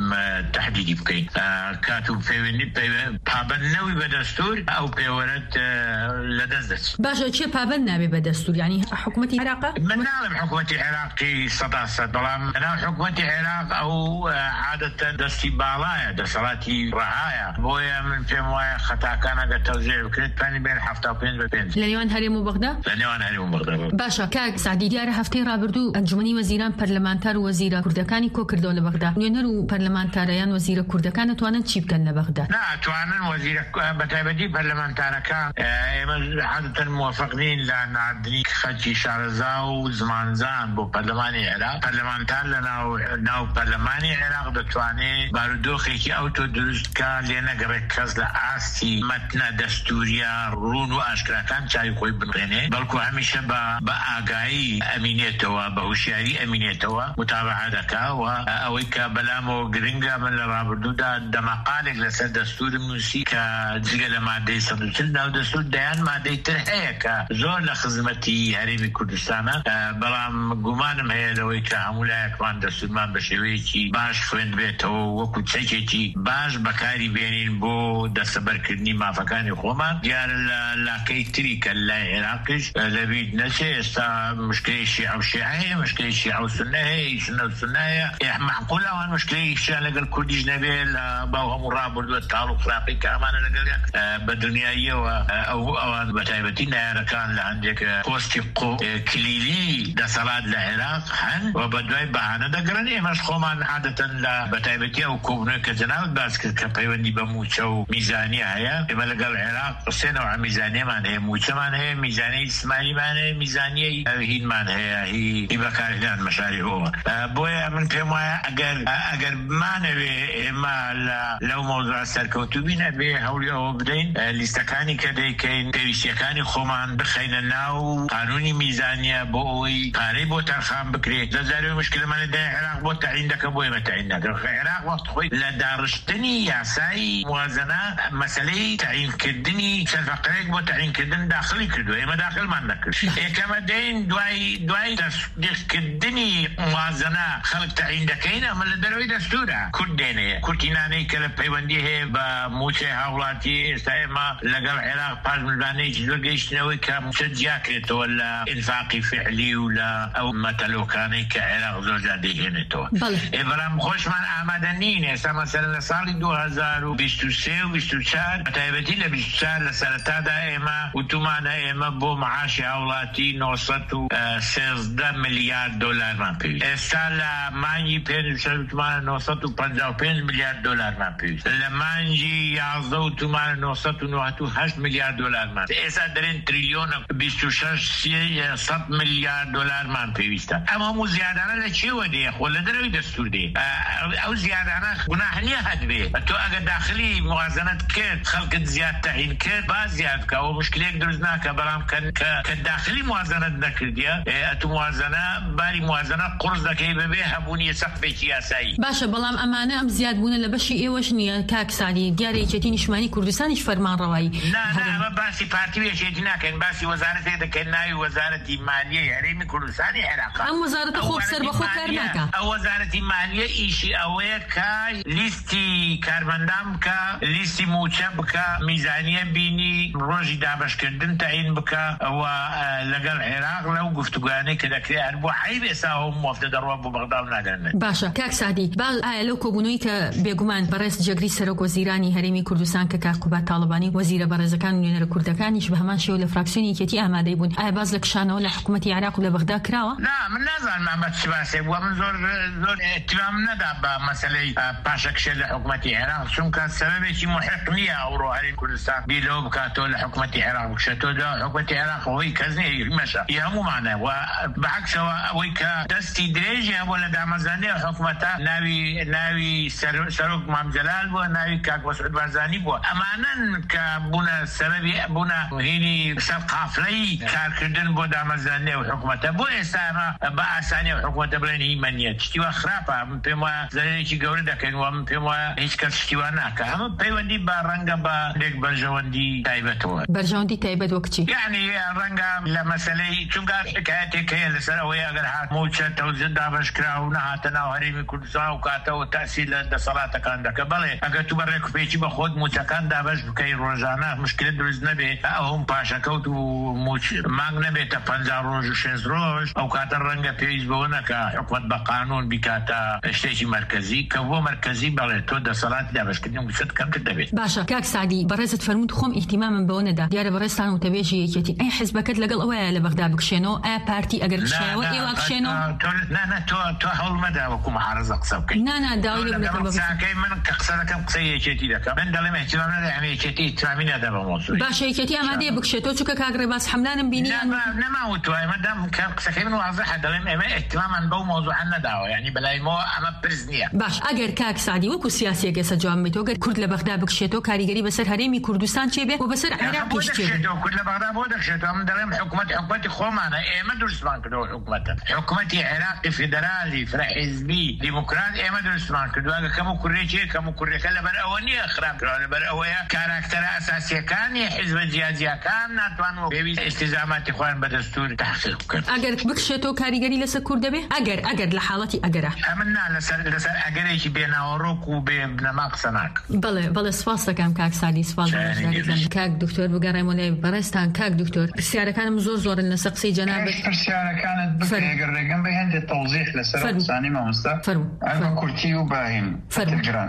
تحدیدی بکەین کات و پەیوەندی پابەندنەوەی بە دەستور ئەو پێوەرەت لەدەست دەچێت. باشە چێ پابەند نابێ بە دەستور یعنی حکوومەتی عێراق؟ من ناڵم حکوومەتی عێراقی سەدا سەد بەڵام بەناو حکوومەتی عێراق ئەو عادەتەن دەستی باڵایە دەسەڵاتی ڕەهایە بۆیە من پێم وایە خەتاکان ئەگەر تەوزێع بکرێت پانی بین هەفتا و پێنج بە پێنج لە نێوان هەرێم و بەغدا؟ لە نێوان هەرێم و بەغدا. باشە کاک سعدی دیارە هەفتەی ڕابردوو ئەنجومەنی وەزیران پەرلەمانتار و وەزیرە کوردەکانی کۆ کردەوە لە بەغدا. نوێنەر و پەرلەمانتارەیان وەزیرە کوردەکان دەتوانن چی بکەن لە بەغدا؟ ناتوانن وەزیرە بەتایبەتی پەرلەمانتارەکان ئێمە عادەتەن موافق نین لە ناردنی خەڵکی شارەزا و زمانزان بۆ پەرلەمانی عێراق. پەرلەمانتار لە ناو پەرلەمانی عێراق دەتوانێت بارودۆخێکی ئەوتۆ دروستکە لێ نەگەڕێت کەس لە ئاستی مەتنە دەستوریە ڕوون و ئاشکراکان چاوی خۆی بنڕێنێ بەڵکو هەمیشە بە ئاگایی ئەمینێتەوە بە هوشیاری ئەمینێتەوە متابعە دەکا و ئەوەی کە بەلامەوە گرنگە من لە ڕابردوودا دەمەقالێک لەسەر دەستورم نووسی کە جگە لە مادەی سەد و چل ناو دەستور دەیان مادەی تر هەیە کە زۆر لە خزمەتی هەرێمی کوردستانە بەڵام گومانم هەیە لەوەی کە هەموو لایەکمان دەستورمان بە شێوەیەکی باش خوێند بێتەوە وەکو چەکێکی باش بەکاری بێنین بۆ دەستەبەرکردنی مافەکانی خۆمان دیارە لە لاکەی تری کە لای عێراقیش لەبیت نەچێ ئێستا مشکلەی شیعە و شیعە هەیە مشکلەی شیعە و سوننە هەیە سوننە و سوننە هەیە معقول ئەوان مشکلەی شیعە لەگەڵ کوردیش نەبێ لە باو هەموو ڕابردووە تاڵ و خراپەی کە ئەمانە لەگەڵیان بە دنیاییەوە ئەو ئەوان بەتایبەتی نایارەکان لە هەندێک پۆستی کلیلی دەسەڵات لە عێراق هەن و بە دوای بەهانە دەگرن ئێمەش خۆمان عادەتەن لە بەتایبەتی ئەو کۆبنەوەی کە جەنابەت باس کرد کە پەیوەندی بە موچە و میزانی هەیە ئێمە لەگەڵ عێراق سێنەوە میزانیەمان هەیە موچەمان هەیە میزانەی ئیسماعیلمان هەیە میزانیەی هینمان هەیە هی بەکارهێنان مەشاری ئەوە بۆیە من پێم وایە ئەگەر ئەگەر بمانەوێ ئێمە لەو مۆزوع سەرکەوتوبی نەبێ هەوڵی ئەوە بدەین لیستەکانی کە دەیکەین پێویستیەکانی خۆمان بخەینە ناو قانونی میزانیە بۆ ئەوەی پارەی بۆ تەرخان بکرێت لەزارەوەی مشکلەمانە دای عێراق بۆ تەعیین دەکەم بۆ ئێمە تەعیین نەکەن عێراق وەخت خۆی لە داڕشتنی یاسای موازنە مەسەلەی تەعیینکردنی سەرفەقەرێک بۆ تەعیینکردن داخلی کردووە ئێمە داخلمان نەکرد یەکەمە دەین دوای دوای تەصدیقکردنی موازنە خەڵک تەعیین دەکەین ئەمە لە دەرەوەی دەستورە کورد دێنەیە کورتینانەی کە لە پەیوەندی هەیە بە موچەی هاوڵاتی ئێستا ئێمە لەگەڵ عێراق پاش ملوانەیەکی زۆر گەیشتنەوەی کە موچە جیاکرێتەوە لە ئینفاقی فعلی و لە ئەو مەتەلۆکانەی کە عێراق زۆر جار دەیهێنێتەوە بەڵام خۆشمان ئامادە نین ئێستا مەسەلەن لە ساڵی دوو هەزار و بیست و سێ و بیست و چوار بەتایبەتی لە بیست و چوار لە سەرەتادا ئێمە وتومانە ئێمە بۆ معاشی هاوڵاتی نۆ سەد و سێزدە ملیارد دۆلارمان پێویست ئێستا لە مانگی پێنج وتومانە نۆ سەد و پەنجا و پێنج ملیارد دۆلارمان پێویست لە مانگی یازدە وتومانە نۆ سەد و نۆهەت و هەشت ملیارد دۆلارمان ئێستا دەرێن تریلیۆنە بیست و شەش سەد ملیارد دۆلارمان پێویستە ئەم هەموو زیادانە لە چێوە دێ خۆ لە دەرەوەی دەستور دێ ئەو زیادانە گوناح نییە هەدبێ تۆ ئەگەر داخلی موازنەت کرد خەڵکت زیاد تەعیین کرد با زیاد بکە ئەوە مشکلێک دروست ناکە بەڵام کە داخلی موازنەت نەکردیە ئەتو موازنە باری موازنە قورس دەکەی بەبێ هەبوونی سەقفێکی یاسایی باشە بەڵام ئەمانە ئەم زیاد بوونە لە بەشی ئێوەش نییە کاک سالی دیارە یەکێتی نیشتمانی کوردستانیش فەرمانڕەوایی ئەمە باسی پارتی و یەکێتی ناکەین باسی وەزارەتێک دەکەین ناوی وەزارەتی مالیەی هەرێمی کوردستانی عێراق ئەم وەزارەتە خۆ سەربەخۆ کار ناکە ئەو وەزارەتی مالیە ئیشی ئەوەیە کە لیستی کارمەندان بکە لیستی موچە بکە میزانیە بینی ڕۆژی دابەشکردن تەعیین بکە ئەوە لەگەڵ عێراق لەو گفتوگویانەی کە دەکرێت هەر بۆ عیب ئێستا هەموو مۆفتە دەڕوا بۆ بەغدا و ناگەنێت باشە کاک سادی باز ئایا لەو کۆبوونەوەی کە بێگومان بەڕێز جەگری سەرۆک وەزیرانی هەرێمی کوردستان کە کاک قوبات تاڵبانی وەزیرە بەڕێزەکان و نوێنەرە کوردەکانیش بە هەمان شێوە لە فراکسیۆنی یەکێتی ئامادەی بوون ئایا باز لە کشانەوە لە حکوومەتی عێراق و لە بەغدا کراوە؟ نا من نازانم ئەمە چ باسێک بووە من زۆر زۆر احترام نەدا بە مەسەلەی پاشەکشێ لە حکوومەتی عێراق چونکە سەبەبێکی محق نییە ئەوڕۆ هەرێمی کوردستان بیلەوە بکاتەوە لە حکوومەتی عێراق بکشێتەوە دا حکوومەتی عێراق ئەوەی کەس نییە مەشە هەمومانە و بەعکسەوە ئەوەی کە دەستی درێژی هەبوو لە دامەزراندنی حکوومەتە ناوی ناوي ناوي سەرۆک مام جەلال بووە ناوی کاک مەسعود بارزانی بووە ئەمانن کە بوونە سەبەبی بوونە هینی سەر قافلەی کارکردن بۆ دامەزراندنی ئەو حکومەتە بۆ ئێستا ئێمە بە ئاسانی ئەو حکومەتە بڵێن هی مەنیە شتیوە خراپە من پێم وایە زەرێکی گەورە دەکەین و من پێم وایە هیچ کەس شتیوە ناکە هەموو پەیوەندی بە ڕەنگە بە لێک بەرژەوەندی تایبەتەوە بەرژەوەندی تایبەت وەک چی یعنی ڕەنگە لە مەسەلەی چونکە حکایەتێک هەیە لەسەر ئەوەی ئەگەر هات موچە تەوزن دابەشکرا و نەهاتە ناو هەرێمی کوردستان و کاتەوە تاثیر لە دەسەڵاتەکان دەکە بەڵێ ئەگەر تو بە ڕێکوپێکی بە خۆت موچەکان دابەش بکەی ڕۆژانە مشکلت دروست نەبێ ئەوم پاشەکەوت و موچ مانگ نەبێتە پەنجا ڕۆژ و شێنج ڕۆژ ئەو کاتە ڕەنگە پێویست بەوە نەکە حکومەت بە قانون بیکاتە شتێکی مرکزی کە بۆ مرکزی بەڵێ تۆ دەسەڵاتی دابەشکردنی موچەت کەمتر دەبێت باشە کاک سعدی بەڕێزت فەرموود خۆم ئیحتیمامم بەوە نەدا دیارە بەڕێستان و تەبێژی یەکێتی ئەی حیزبەکەت لەگەڵ ئەوەیە لە بەغدا بکشێنەوە ئایا پارتی ئەگەر کشایەوە ئێوە کشێنەوە نانە تۆ تۆ هەوڵ مەدا وەکو مەحارەزە قسە بکەین نانا داوای لەگەڵ من کە قسە دەکەم قسەی یەکێتی دەکەم من دەڵێم احتیمام نەدا ئەمە یەکێتی ئیحتیامی نەدا بە مۆزوعی باشە یەکێتی ئامادەیە بکشێتەوە چونکە کاک ڕێباز حەملانم بینیان نەماوتوای مەدام کە قسەکەی من واضحە دەڵێم ئێمە احتیمامان بەو مۆزوعە نەداوە یعنی بەلایمەوە ئەمە پرس نییە باش ئەگەر کاک سعدی وەکو سیاسیەک ئێستا جواب بدەیت ئەگەر کورد لە بەغدا بکشێتەوە کاریگەری بەسەر هەرێمی کوردستان چێ بێت و بەسەر عێراقیش چێ بێت کورد لە بەغدا بۆ دەکشێتەوە من دەڵێم حکومەت حکومەتی خۆمانە ئێمە دروستمان کردەوە حکومەتە حکومەتی عێراقی فیدرالی فرەحیزبی دیموکرات ئێمە دروستمان کردووە کەم و کوڕێکی کەم و کوڕێکە لەبەر ئەوە نییە خراپکراوە لەبەر ئەوەیە کاراکتەرە ئەساسیەکانی حیزبە جیاجیەکان ناتوانەوە پێویست ئیلتیزاماتی خۆیان بە دەستور تحقیق بکەن ئەگەر بکشێتەوە کاریگەری لەسەر کورد دەبێ ئەگەر ئەگەر لە حاڵەتی ئەگەرە ئەمن نا لەسەر لەسەر ئەگەرێکی بێناوەڕۆک و بێ بنەما قسە ناکە بەڵێ بەڵێ سپاس دەکەم کاک سعدی سپاس کاک دکتۆر بگەڕێمەوە بەڕێستان کاک دکتۆر پرسیارەکانم زۆر زۆرن لەسەر قسەی جەنابەت پرسیارەکانت بگەر ڕێگەم بە هێندێک تەوزیح لەسەر قسانی مامۆستا ئەمە کورتی و باهین تەلگرام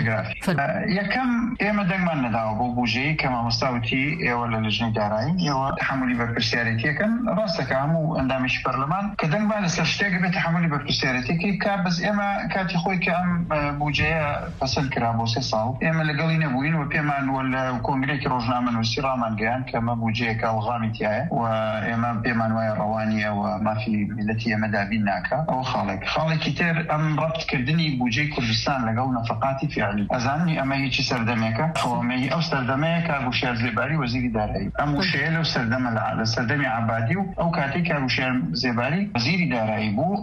یەکەم ئێمە دەنگمان نەداوە بۆ بوژەیە کە مامۆستاوتی ئێوە لە لەژنەی دارایی ئێوە تحملی بە پرسیارەتیەکەن ڕاستەکە هەموو ئەندامیشی پەرلەمان کە دەنگمان لەسەر شتێک بێت تحملی بە پرسیارەتێکی کا بەس ئێمە کاتی خۆی کە ئەم بوجەیە پەسەند کرا بۆ سێ ساڵ ئێمە لەگەڵی نەبووین و پێمان وە لە کۆنگرێکی ڕۆژنامە نووسی ڕامان گەیان کە ئەمە بوجەیەکە ئەڵغامی تایە و ئێمە پێمان وایە ڕەوانیە و مافی میلەتی ئێمە دابین ناکە ئەوە خاڵێک خاڵێکی تر ئەم ڕەبتکردنی بوجەی کوردستان لەگەڵ نەفەقاتی فیعلی ئەزاننی ئەمە هیچی سەردەمێکە خۆمەی ئەو سەردەمەیە کە بوشێر زێباری وەزیری دارایی ئەم وشەیە لەو سەردەمە لە سەردەمی عەبادی و ئەو کاتێک کە بوشێر زێباری وەزیری دارایی بوو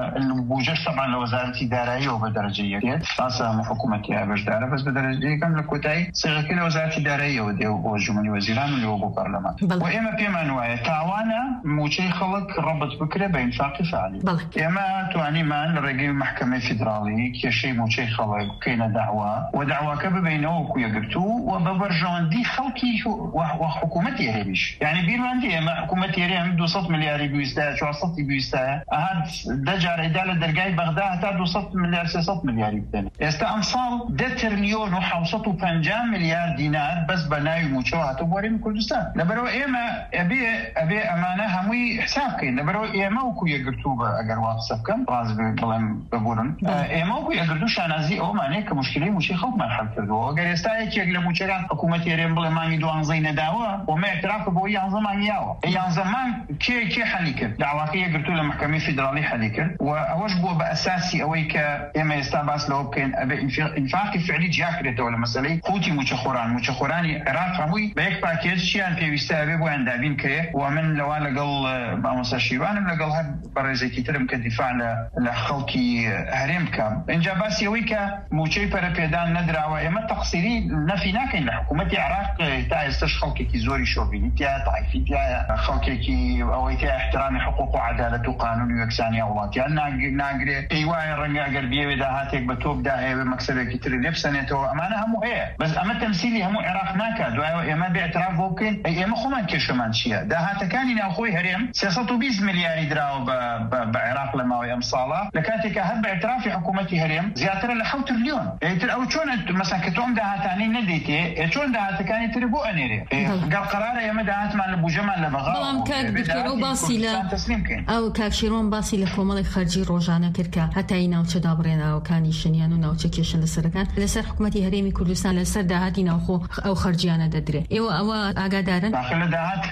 بوجەش طبعا لە وەزارەتی داراییەوە بە دەرەجە یەکێت خاصە هەموو حکوومەتی بەشدارە بەس بە دەرەجە یەکەم لە کۆتایی سێغەکەی لە وەزارەتی داراییەوە دێ بۆ ژومنی وەزیران و لەوە بۆ پەرلەمان و ئێمە پێمان وایە تاوانە موچەی خەڵک ڕەبت بکرێ بە ئینفاقی فعالی ئێمە توانیمان لە ڕێگەی محکەمەی فیدراڵی کێشەی موچەی خەڵک بکەینە داوا و داواکە ببینەوە وەکو یەکگرتوو و بە بەرژەوەندی خەڵکی و حکوومەتی هەرێمیش یعنی بیرماندی ئێمە حکوومەتی هەرێم دووسەد ملیاری بیستایە چوارسەدی بیستایە ئەهات دە جارەیدا لە دەرگای بەغدا هەتا دووسەد ملیار سێسەد ملیاری بدەن ئێستا ئەم ساڵ دە تریلیۆن و حەوسەد و پەنجا ملیار دینار بەس بە ناوی موچەوە هاتە بۆ هەرێمی کوردستان لەبەرەوە ئێمە ئەبێ ئەبێ ئەمانە هەمووی حساب بکەین لەبەرەوە ئێمە وەکو یەکگرتوو بە ئەگەر وا قسە بکەم ڕاز بڵێم ببورن ئێمە وەکو یەکگرتوو شانازی ئەومانەیە کە مشکلەی موچەی خەڵکمان حەل کردەوە ئەگەر ئێستا یەکێک لە موچەکان حکوومەتی هەرێم بڵێ مانگی دوانزەی نەداوە ومە اعتراف بۆ یانزە مانگی یاوە یانزە مانگ کێ کێ حەلی کرد داواکەی یەکگرتوو لە محکەمەی فیدراڵی حەلی کرد و ئەوەش بووە بە ئەساسی ئەوەی کە ئێمە ئێستا باس لەوە بکەین ئەبێ ئینفاقی فعلی جیاکرێتەوە لە مەسەلەی قوتی موچەخۆران موچەخۆرانی عێراق هەمووی بە یەک پاکێج چیان پێویستە ئەبێ بۆیان دابین کێ و من لەوا لەگەڵ مامۆستا شیروانم لەگەڵ هەر بەڕێزێکی ترم کە دیفاع لە خەڵکی هەرێم بکەم اینجا باسی ئەوەی کە موچەی پەرەپێدان نەدراوە ئێمە تەقسیری نەفی ناکەین لە حکوومەتی عێراق تا ئێستاش خەڵکێکی زۆری شۆڤینیتیایە تایفیتیایە خەڵکێکی ئەوەی تیا احترامی حقوق و عەدالەت و قانون و یەکسانی وڵاتیان ناگرێت پێی وایە ڕەنگە ئەگەر بێوێ داهاتێک بە تۆ بداهێوێ مەکسەبێکی تر لێبسەنێتەوە ئەمانە هەموو هەیە بەس ئەمە تەمسیلی هەموو عێراق ناکات دوایەوە ئێمە بێ اعتراف بۆ بکەین ئێمە خۆمان کێشەمان چییە داهاتەکانی ناوخۆی هەرێم سێسەد و بیست ملیاری دراوە بە عێراق لە ماوەی ئەم ساڵە لە کاتێکە هەر بە اعترافی حکوومەتی هەرێم زیاترە لە حەوت تریلیۆن ئیتر ئەو چۆن مەسەن کە تۆم داهاتانی نەدەیتێ چۆن داهاتەکانی تر بۆ ئەنێرێ گەڵ قەرارە ئێمە داهاتمان لە بوجەمان لە بەغا بەڵام کاک دکتۆر ئەو باسی لە ئەو کاک شیرۆن باسی لە کۆمەڵی خەرجی ڕۆژانە کرد کە هەتایی ناوچە دابڕێناوەکانی شنیان و ناوچە کێشە لەسەرەکان لەسەر حکوومەتی هەرێمی کوردستان لەسەر داهاتی ناوخۆ ئەو خەرجیانە دەدرێت ئێوە ئەوە ئاگادارن داخل لە داهات کەس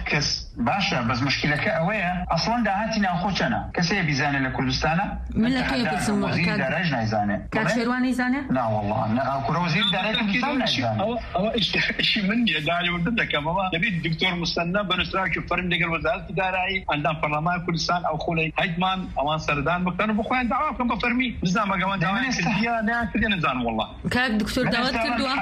باشا بس مشكلەکە ئەوەیە ئەسڵەن داهاتی ناوخۆچەنە کەسێ بیزانێت لە کوردستانە من لە توێ پرسم وەزیری دارایش نایزانێت کاک شێروان نەیزانێت؟ نا وەڵڵا کوڕە وەزیری دارایی کوردستان نایزانێت. ئەوە ئیشی من نیە داریوردن دەکەمەوە دەبێت دکتۆر مستەنە بەنووسراوی فەرم لەگەڵ وەزارەتی دارایی ئەندام پەرلەمانی کوردستان ئەو خۆڵەی هەیدمان ئەوان سەردان بکەن و بخۆیان داوا بکەن بە فەرمی نزانمە گەوان داوایان کردیە نەکردیە نەزانم وەڵڵا. کاک دکتۆر داوات کردووە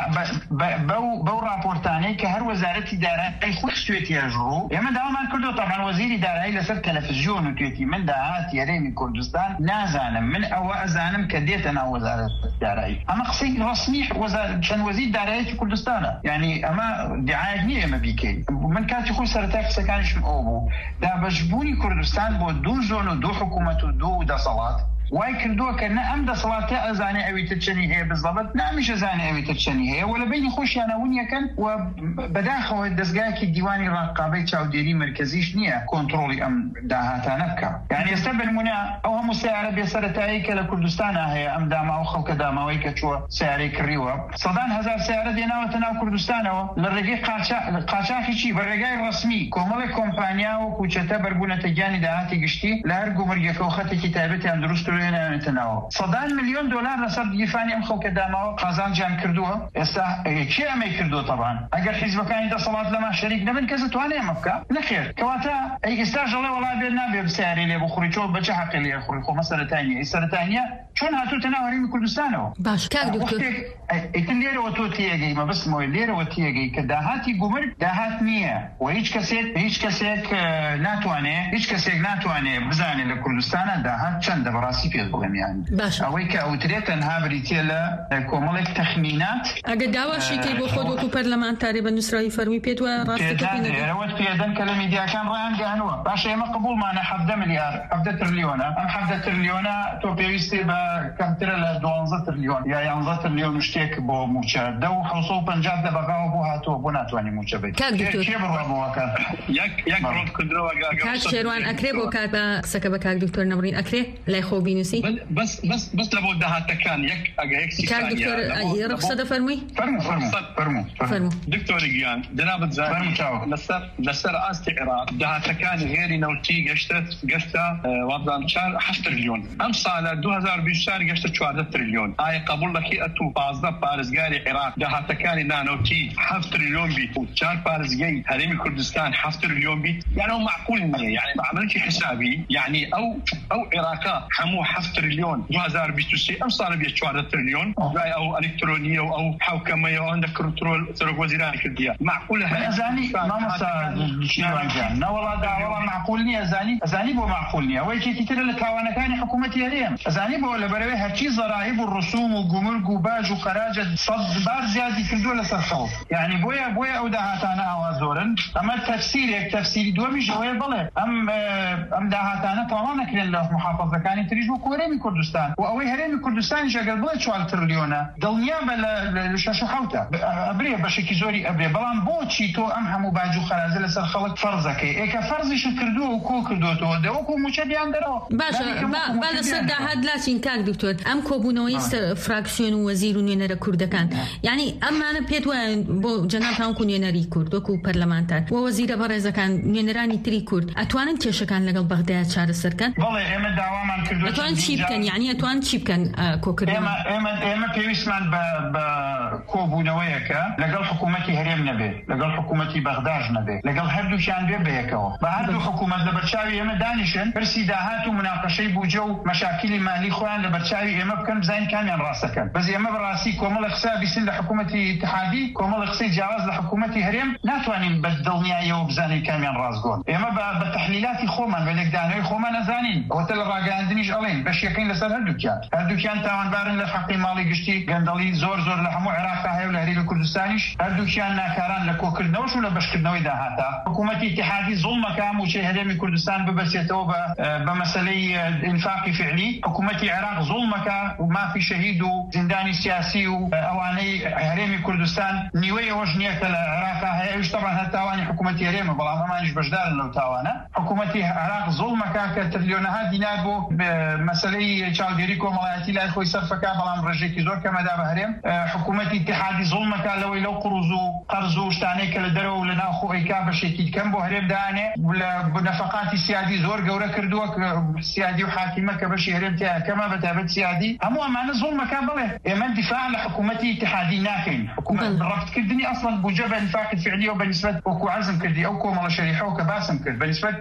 بەو راپۆرتانەی کە هەر وەزارەتی دارایی خۆی توێتیە ژڕوو ئێمە داوامان کردو تەمان وەزیری دارایی لەسەر تەلەڤیزیۆن و توێتی من داهاتی هەرێمی کوردستان نازانم من ئەوە ئەزانم کە دێتە ناو وەزارەتی دارایی ئەمە قسەی ڕەسمی چەند وەزیری دارایەتی کوردستانە یعنی ئەمە دیعایەت نییە ئێمە بیکەین. من کاتی خۆی سەرەتا قسەکانیشم ئەو بوو دابەشبوونی کوردستان بۆ دوو زۆن و دوو حکوومەت و دوو دەسەڵات وای کردووە کە نە ئەم دەسەڵاتە ئەزانێ ئەویتر چەنی هەیە بزڵبەت نامیش ئەزانێ ئەویتر چەنی هەیە و لە بینی خۆشیانەون یەکەن و بەداخەوە دەستگایەکی دیوانی ڕاقابەی چاودێری مرکزیش نییە کۆنتڕۆڵی ئەم داهاتانە بکە. یعنی ئێستا بنمونە ئەو هەموو سیارە بێسەرەتایی کە لە کوردستانە هەیە ئەم داما و خەڵکە داماوەی کە چووە سیارەی کڕیوە سەدان هەزار سیارە دێناوەتە ناو کوردستانەوە لە ڕێگەی قاچاقی چی بە ڕێگای ڕەسمی کۆمەڵی کۆمپانیا و کوچەتە بەربوونەتە گیانی داهاتی گشتی لە هەر گومرگەکە و خەتێکی تایبەتیان دروست ناوێتەوە سەدان میلیۆن دۆلار لەسەر دیفانی ئەم خەڵکە داماوە قازانجیان کردووە. ئێستا کێ ئەمەی کردووە تەبان ئەگەر حیزبەکانی دەسەڵات لەما شەریک نەبن کەس دەتوانێ ئەمە بکە نەخێر کەواتە ئەی ئێستا ژەڵێ وەڵا بێت نابێ سیارەی لێ بخوڕی چۆ بەچە حەقی لێ خوڕی خۆمە سەرەتای نیە سەرەتای نیە چۆن هاتووتە ناو هەرێمی کوردستانەوە. باش کاک دکتۆر ئیتر لێرەوە تۆ تێگەی مەبستمەوەی لێرەوە تێگەی کە داهاتی گومرگ داهات نییە و هیچ کەسێک هیچ کەسێک ناتوانێ هیچ کەسێک ناتوانێ بزانێ لە کوردستانە داهات چەندە بەڕاستی پێت بڵێم یانی ئەوەی کە ئەوترێت تەنها بریتێ لە کۆمەڵێک تەخمینات ئەگەر داواشی کرد بۆ خۆت وەکو پەرلەمانتاری بە نووسراوی فەرمی پێت وە ڕاستیەوەت پێدەن کە لە میدیاکان ڕایان گەیانوە باش ئێمە قبوڵمانە حەڤدە ملیار حەڤدە تریلیۆنە ئەم حەڤدە تریلیۆنە تۆ پێویستی بە کەمترە لە دوانزە تریلیۆن یا یانزە تریلیۆن شتێک بۆ موچە دە و حەوسە و پەنجاب لە بەغاوە بۆ هاتووە بۆ ناتوانانی موچە بێت کێ بڕابەوەکە یەک ڕۆڵکردنەوە کاک شێروان ئەکرێ بۆ کات بە قسەکە بە کاک دکتۆر نەبڕین ئەکرێ لای خۆ بینوسی بەس بەس بەس لە بۆ داهاتەکان یەک ئەگەر کاک دکتۆر ڕخسە دەفەرمووی فەرموو دکتۆری گیان جنابەت زانین لەسەر لەسەر ئاستی عێراق داهاتەکانی هێری نەوتی گەشتە گەشتە وابزان چار هەشت تریلیۆن ئەم ساڵە دوو هەزار و بیست و چوار گەشتە چواردە تریلیۆن ئایا قبوڵ دەکەی ئەتوو پازدە پارێزگاری عێراق داهاتەکانی نانەوتی هەفت تریلیۆن بیت و چار پارێزگای هەرێمی کوردستان هەفت تریلیۆن بیت یعنی ئەو معقول نییە یعنی بعملکی حسابی یعنی ئەو ئەو عێراقا هەموو هەفت تریلیۆن دوو هەزار و بیست و سێ ئەم ساڵە بێت چواردە تریلیۆن دوای ئەو ئەلکترۆنیە و ئەو حوکەمەیە ئەوەندە کۆنتڕۆل سەرۆک وەزیرانی کردیە معقولە هەزانی مامۆستا نەوەڵا داوەڵا معقول نییە ئەزانی ئەزانی بۆ معقول نییە ئەوەی کێکی ترە لە تاوانەکانی حکوومەتی هەرێم ئەزانی بۆ لەبەرەوەی هەرچی زەراعیب و ڕسوم و گومرگ و باج و خەراجە سەد بار زیادی کردووە لەسەر خەڵک یعنی بۆیە بۆیە ئەو داهاتانە ئاوا زۆرن ئەمە تەفسیرێک تەفسیری دووەمیش ئەوەیە بڵێ ئەم ئەم داهاتانە تەواو نەکرێن لە محافەزەکانی تریش بۆ هەرێمی کوردستان و ئەوەی هەرێمی کوردستانیش ئەگەر بڵێ چوار تریلیۆنە دڵنیا بە لە شەش و حەوتە ئەبرێ بەشێکی زۆری ئەبرێ بەڵام بۆچی تۆ ئەم هەموو باج و خەراجە لەسەر خەڵک فەرزەکەی ئێکە فەرزیش کردووە و کۆ کردوتەوە دەوەکو موچە دیان دەرەوە باشە با لەسەر داهات لاسین کاک دکتۆر ئەم کۆبوونەوەی فراکسیۆن و وەزیر و نوێنەرە کوردەکان یعنی ئەمانە پێت وایە بۆ جەناب تاوەکو نوێنەری کورد وەکو پەرلەمانتار و وەزیرە بەڕێزەکان نوێنەرانی تری کورد ئەتوانن کێشەکان لەگەڵ بەغدایە چارەسەرکەن بەڵێ ئێمە داوامان کردووە ئەتوان چی بکەن یعنی ئەتوان چی بکەن کۆکردن ئێمە ئێمە پێویستمان بە کۆبوونەوەیەکە لەگەڵ حکوومەتی هەرێم نەبێت لەگەڵ حکوومەتی بەغداش نەبێت لەگەڵ هەردووشیان بێ بەیەکەوە بە هەردوو حکوومەت لە بەرچاوی ئێمە دانیشن پرسی داهات و مناقەشەی بوجە و مەشاکلی مالی خۆیان لە بەرچاوی ئێمە بکەن بزانین کامیان ڕاستەکەن بەس ئێمە بەڕاستی کۆمەڵی قسە بیسن لە حکوومەتی اتحادی کۆمەڵی قسەی جیاواز لە حکوومەتی هەرێم ناتوانین بە دڵنیاییەوە بزانین کامیان ڕاستگۆن ئێمە بە تەحلیلاتی خۆمان بە لێکدانەوەی خۆمان نەزانین ئەوەتە لە ڕاگەیاندنیش ئەڵێن بەشیەکەین لەسەر هەردووکیان هەردووکیان تاوانبارن لە حەقی ماڵی گشتی گەندەڵی زۆر زۆر لە هەموو عێراقا هەیە و لە هەرێمی کوردستانیش هەردووکیان ناکاران لە کۆکردنەوەش و لە بەشکردنەوەی داهاتە حکوومەتی اتحادی زوڵمەکە موچەی هەرێمی کوردستان ببەسێتەوە بە مەسەلەی ئینفاقی فعلی حکوومەتی عێراق عراق ظلمك وما في شهيد وزنداني سياسي وأواني هرمي كردستان نيوية وجنية العراق هي طبعا هالتاواني حكومة هرمي بلا ما نجي بجدار لو تاوانا حكومة العراق ظلمك كتريليونها دينار بو مسألة شالديريكو ملاياتي لا يخوي صرفك بلا مرجيكي زور كما داب هرم حكومة اتحادي ظلمك لو لو قرزو قرزو شتانيك لدرو لنا أخو إيكا بشيكي كم بو هرم داني ولا بنفقات سيادي زور قورة كردوك سيادي وحاكمة كبشي هرم تيها كما بتابت سيادي همو أمانة ظلمك بله إيمان دفاع لحكومة اتحادي ناكين حكومة رفض كردني أصلا بوجبة انفاق الفعلية وبنسبة وكو عزم كردي أو كو مالا شريحة وكباسم كرد بنسبة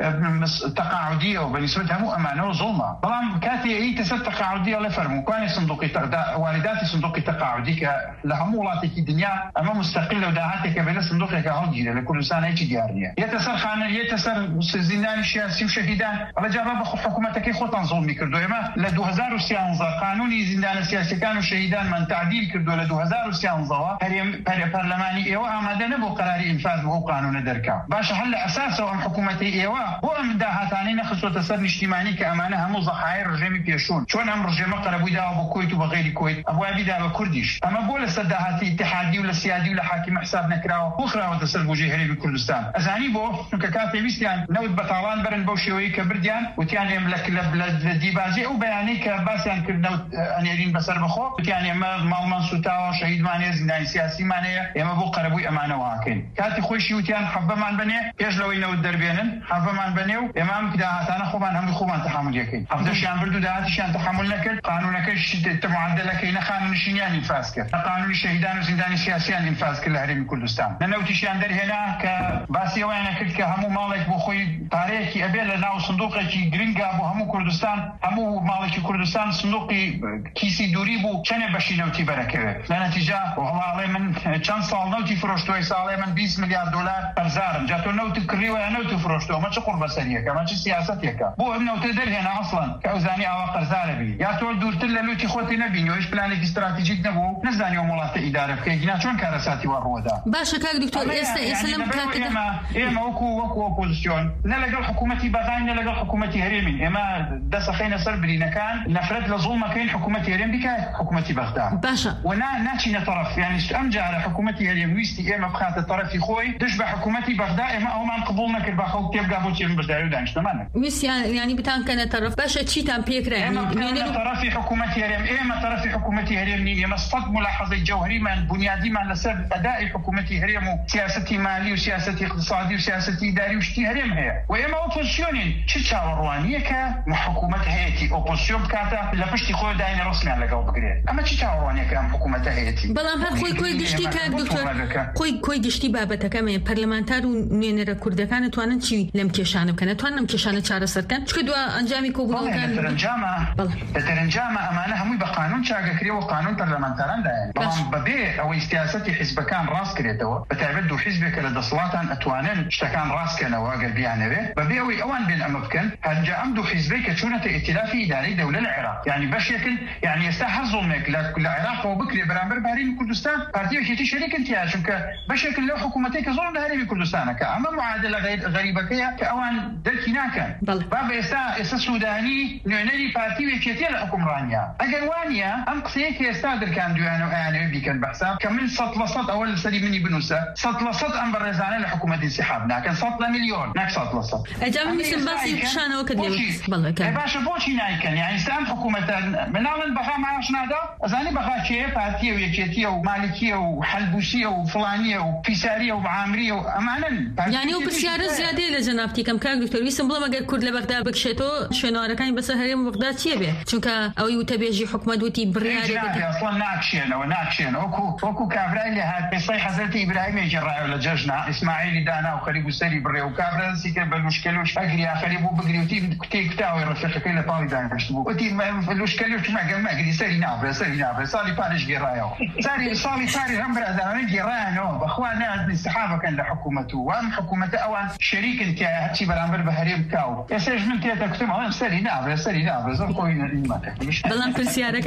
تقاعدية وبنسبة همو أمانة وظلمة طبعا كاتي هي تسد تقاعدية لفرمو كواني صندوقي والداتي صندوقي تقاعدي لهمو لاتي الدنيا أما مستقلة وداعاتك بلا صندوقي كهودي لكل سنة هيك ديارية يتسر خان يتسر زندان السياسي وشهيدان على جواب حكومتك خوتان ظلمي كردو إما ل ألفين وثلاثة قانوني زندان السياسي كانوا شهيدان من تعديل كردو ل ألفين وثلاثة هريم برلماني إيوا أمادة نبو قرار إنفاذ وهو قانون دركا باش هلا أساسه أم حكومتي إيوا هو أم داهاتاني نخصو تسر اجتماعي كأمانة هم ضحايا رجيم بيشون شون أم رجيم قربوا دا أبو كويت وبغير كويت أبو أبي دا بكرديش أما بول سداهاتي اتحادي ولا سيادي ولا حاكم حساب نكراو وخرا وتسر بوجي هريم كردستان أزاني بو ككافي بيستيان نود بطالان برن بوشيوي كبرديان وتيان يملك لبلد ديبازي أو بياني كباسيان كردناو أنيرين بسر بخو وتيان مال منسوتا شهيد ماني زندان سياسي ماني يما بو قربوا أمانة واكين كاتي خوشي وتيان حبة مان بني يجلو ينود دربينن حبة مان بنيو إمام كده هاتانا خوبان هم خوبان تحمل يكين أفضلشان بردو دهاتشان تحمل نكر قانونك معدل كينا قانون الشنيان انفاذ كر قانون الشهيدان وزندان السياسيان انفاذ كر لهرم كردستان ننوتشان در هنا كباسي وين كرت كهمو مالك بخوي تاريخي أبي لنا صندوقي كي جرينجا بو همو كردستان همو مالك كردستان صندوقي كيسي دوري بو كان بشي نوتي بركه لنتيجة والله علي من كان صال نوتي فروشتوي صالي من عشرين مليار دولار برزارم جاتو نوتي كريوه نوتي فروشتو ما تقول بسريه كمان شي سياستك بو انه تدر هنا اصلا كوزاني او قرزاربي يا تول دورت لوتي خوتي نبي ويش بلانك استراتيجيك نبو نزاني ومولات اداره كيجنا شلون كارساتي ورودا باشا كاك دكتور اسا اسلم كاك اما اما وكو وكو اوبوزيسيون نلقى حكومتي بغاين نلقى حكومتي هريمين اما دس خينا سربري كان نفرد لظلمه كاين حكومتي هريم بك حكومتي بغداد باشا ونا ناتشي طرف يعني امجى على حكومتي هريم ويستي اما بخات الطرف خوي تشبه حكومتي بغداد اما او ما قبولنا كربا خو تبقى بوتي من بغداد دانش تماما ويس يعني بتان كان طرف باشا تشي تام بيكرا يعني يعني طرف حكومتي هريم اما طرف حكومتي هريم ني مصطد ملاحظه جوهري من بنيادي من لسبب اداء حكومتي هريم سياستي مالي وسياستي اقتصادي وسياستي اداري وشتي هريم هي واما اوبوزيسيون شي تشاوروانيه كحكومه هيئتي اوبوزيسيون كاتا لبشتي خو داين رسمي على جو بقري اما شي تشاوروانيه كان حكومه هيئتي بلام هر خوي كوي گشتي كاك دكتور كوي كوي گشتي بابته كم برلمانتار ونينر كردكان توانن چی لم کشانه کنه توانم کشانه چاره سرکن چکه دو انجامی کو بودن کان ترنجامه ترنجامه امانه هم بقانون شاغ كري وقانون برلمانتاران ده طبعا ببي او سياستي حزب كان راس كريتو بتعبدو حزبك لدى صلاتان اتوانن اشتكان راس كان واقل بيانه ببي او اوان بين امكن هنجا عمدو حزبك شونه ائتلافي اداري دوله العراق يعني بشكل يعني يستحر ظلمك للعراق وبكري برامبر بهرين كردستان بارتي وشيتي شريك انت شنك بشكل لو حكومتك ظلم هرين كردستان كاما معادله غريبه كيا كاوان دركناكا بابا يستا يستا سوداني نونري بارتي وشيتي الحكمرانيه اجوانيا ام قسيك يستادر كان ديانو انا بيكن بحساب كمن سطل سط اول سري مني بنوسه سطل سط ام برزانه لحكومه انسحابنا كان سطل مليون ناك سطل سط اجام مثل بس يكشانه وكدي بالله كان باشا بوشي نايكن يعني سام حكومه منال بخا معاش نادا ازاني بخا شي بارتي ويكيتي ومالكيه وحلبوسيه وفلانيه وفيساريه وعامريه وامانا يعني وبسياره زياده لجنابتي كم كان دكتور ويسم بلا ما قال كرد لبغداد بكشتو شنو كان بس هرم بغداد تيبه چونك او يتبيجي حكومه دوتي برياري اصلا ناكشين وناكشين اوكو اوكو كابرا اللي هاد بصي حضرت ابراهيم يجرى ولا ججنا اسماعيل دانا وخليب سري بري وكابرا سيك بالمشكله وش اجري خليب بقري وتي كتي كتاوي رفيق كله طاوي دانش وتي المشكله وش ما قال ما قري سري نابر سري نابر صار بارش جرايو ساري صار ساري هم برادر جيرانو اخوانا الصحافه كان لحكومته وام حكومته اوان شريك انت هاتي برامبر بهريم كاو يسج من تي تكتم سري نابر سري نابر زو خوينا ما بلان برسيارك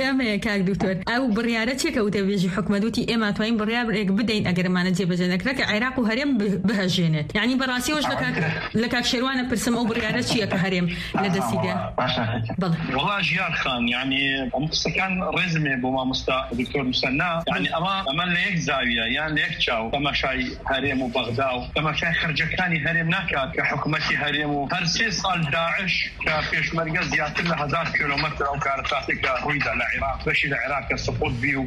كامل كاك دكتور أو بريارتك أو تبيجي حكم دوتي إما توين بريار بدين أجر ما نجيب جنك لك عراق وهرم بهجينات يعني براسي وش لك لك شروانة برسم أو بريارتك كهرم لدى سيدا والله جيار خان يعني كان رزمي بما مستا دكتور مسنا يعني أما أما ليك زاوية يعني ليك شاو كما شاي هرم وبغداد كما شاي خرجكاني هرم ناكا كحكومتي هرم هر سي صال داعش كفيش مركز زيادة له هزار كيلومتر أو كارتاتك رويدا للعراق باش العراق السقوط بيو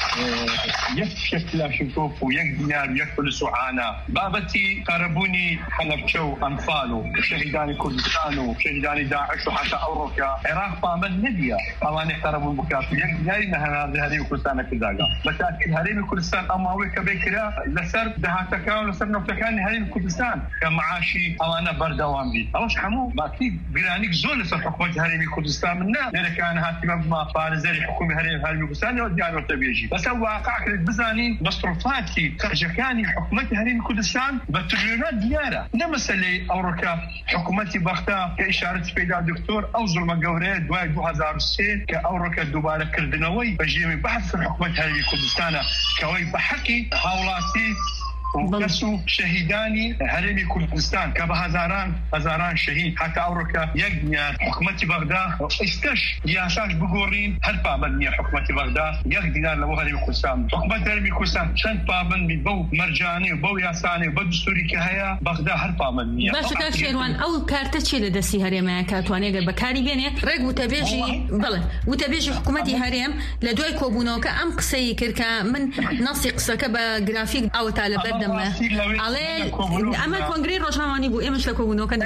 يكشف لا شوف ويك دينار ويك فلوس وعانا بابتي قربوني حلب شو أنفالو شهيداني كردستان وشهيداني داعش وحتى أوروكا عراق بامن نديا أواني قربون بكافي يك ديناري نهنا هذه كردستان كذاقا بتأكيد هريم كردستان أماوي كبكرة لسر دهاتكا ولسر نفتكان هريم كردستان كمعاشي أوانا بردوام بي أوش حمو باكيد بيرانيك زول لسر حكومة هريم كردستان منا لأن كان هاتي مبما فارزاري حكومة هريم هريم كردستان يوديان وتبيجي بس هو واقع كريت بزانين مصروفاتي خرجكاني حكومة هريم كردستان بتريليونات ديارة نمثل أوروكا حكومتي بغتا كإشارة فيدا دكتور أو ظلم قوري دواي دو هزار وسي كأوروكا دوبارة كردنوي بجيمي بحث حكومة هريم كردستان كوي بحكي هاولاتي وكسو شهيداني هرمي كردستان كبهزاران هزاران شهيد حتى أوروكا يجنيا حكومة بغداد استش ياساش بقورين هل بابنيا حكومة بغداد يجدينا لو هرمي كردستان حكومة هرمي كردستان شن بابن ببو مرجاني وبو ياساني وبو دستوري كهيا بغداد هل بابنيا باش كاك شيروان أو كارتشي لدسي هرمي كاتواني قل بكاري بيني رق وتبيجي بلى وتبيجي حكومة هرم لدوي كوبونوكا أم قصي كركا من نصي قصة بجرافيك أو طالب على أما كونغري روشنواني بو إيمش لكونو كان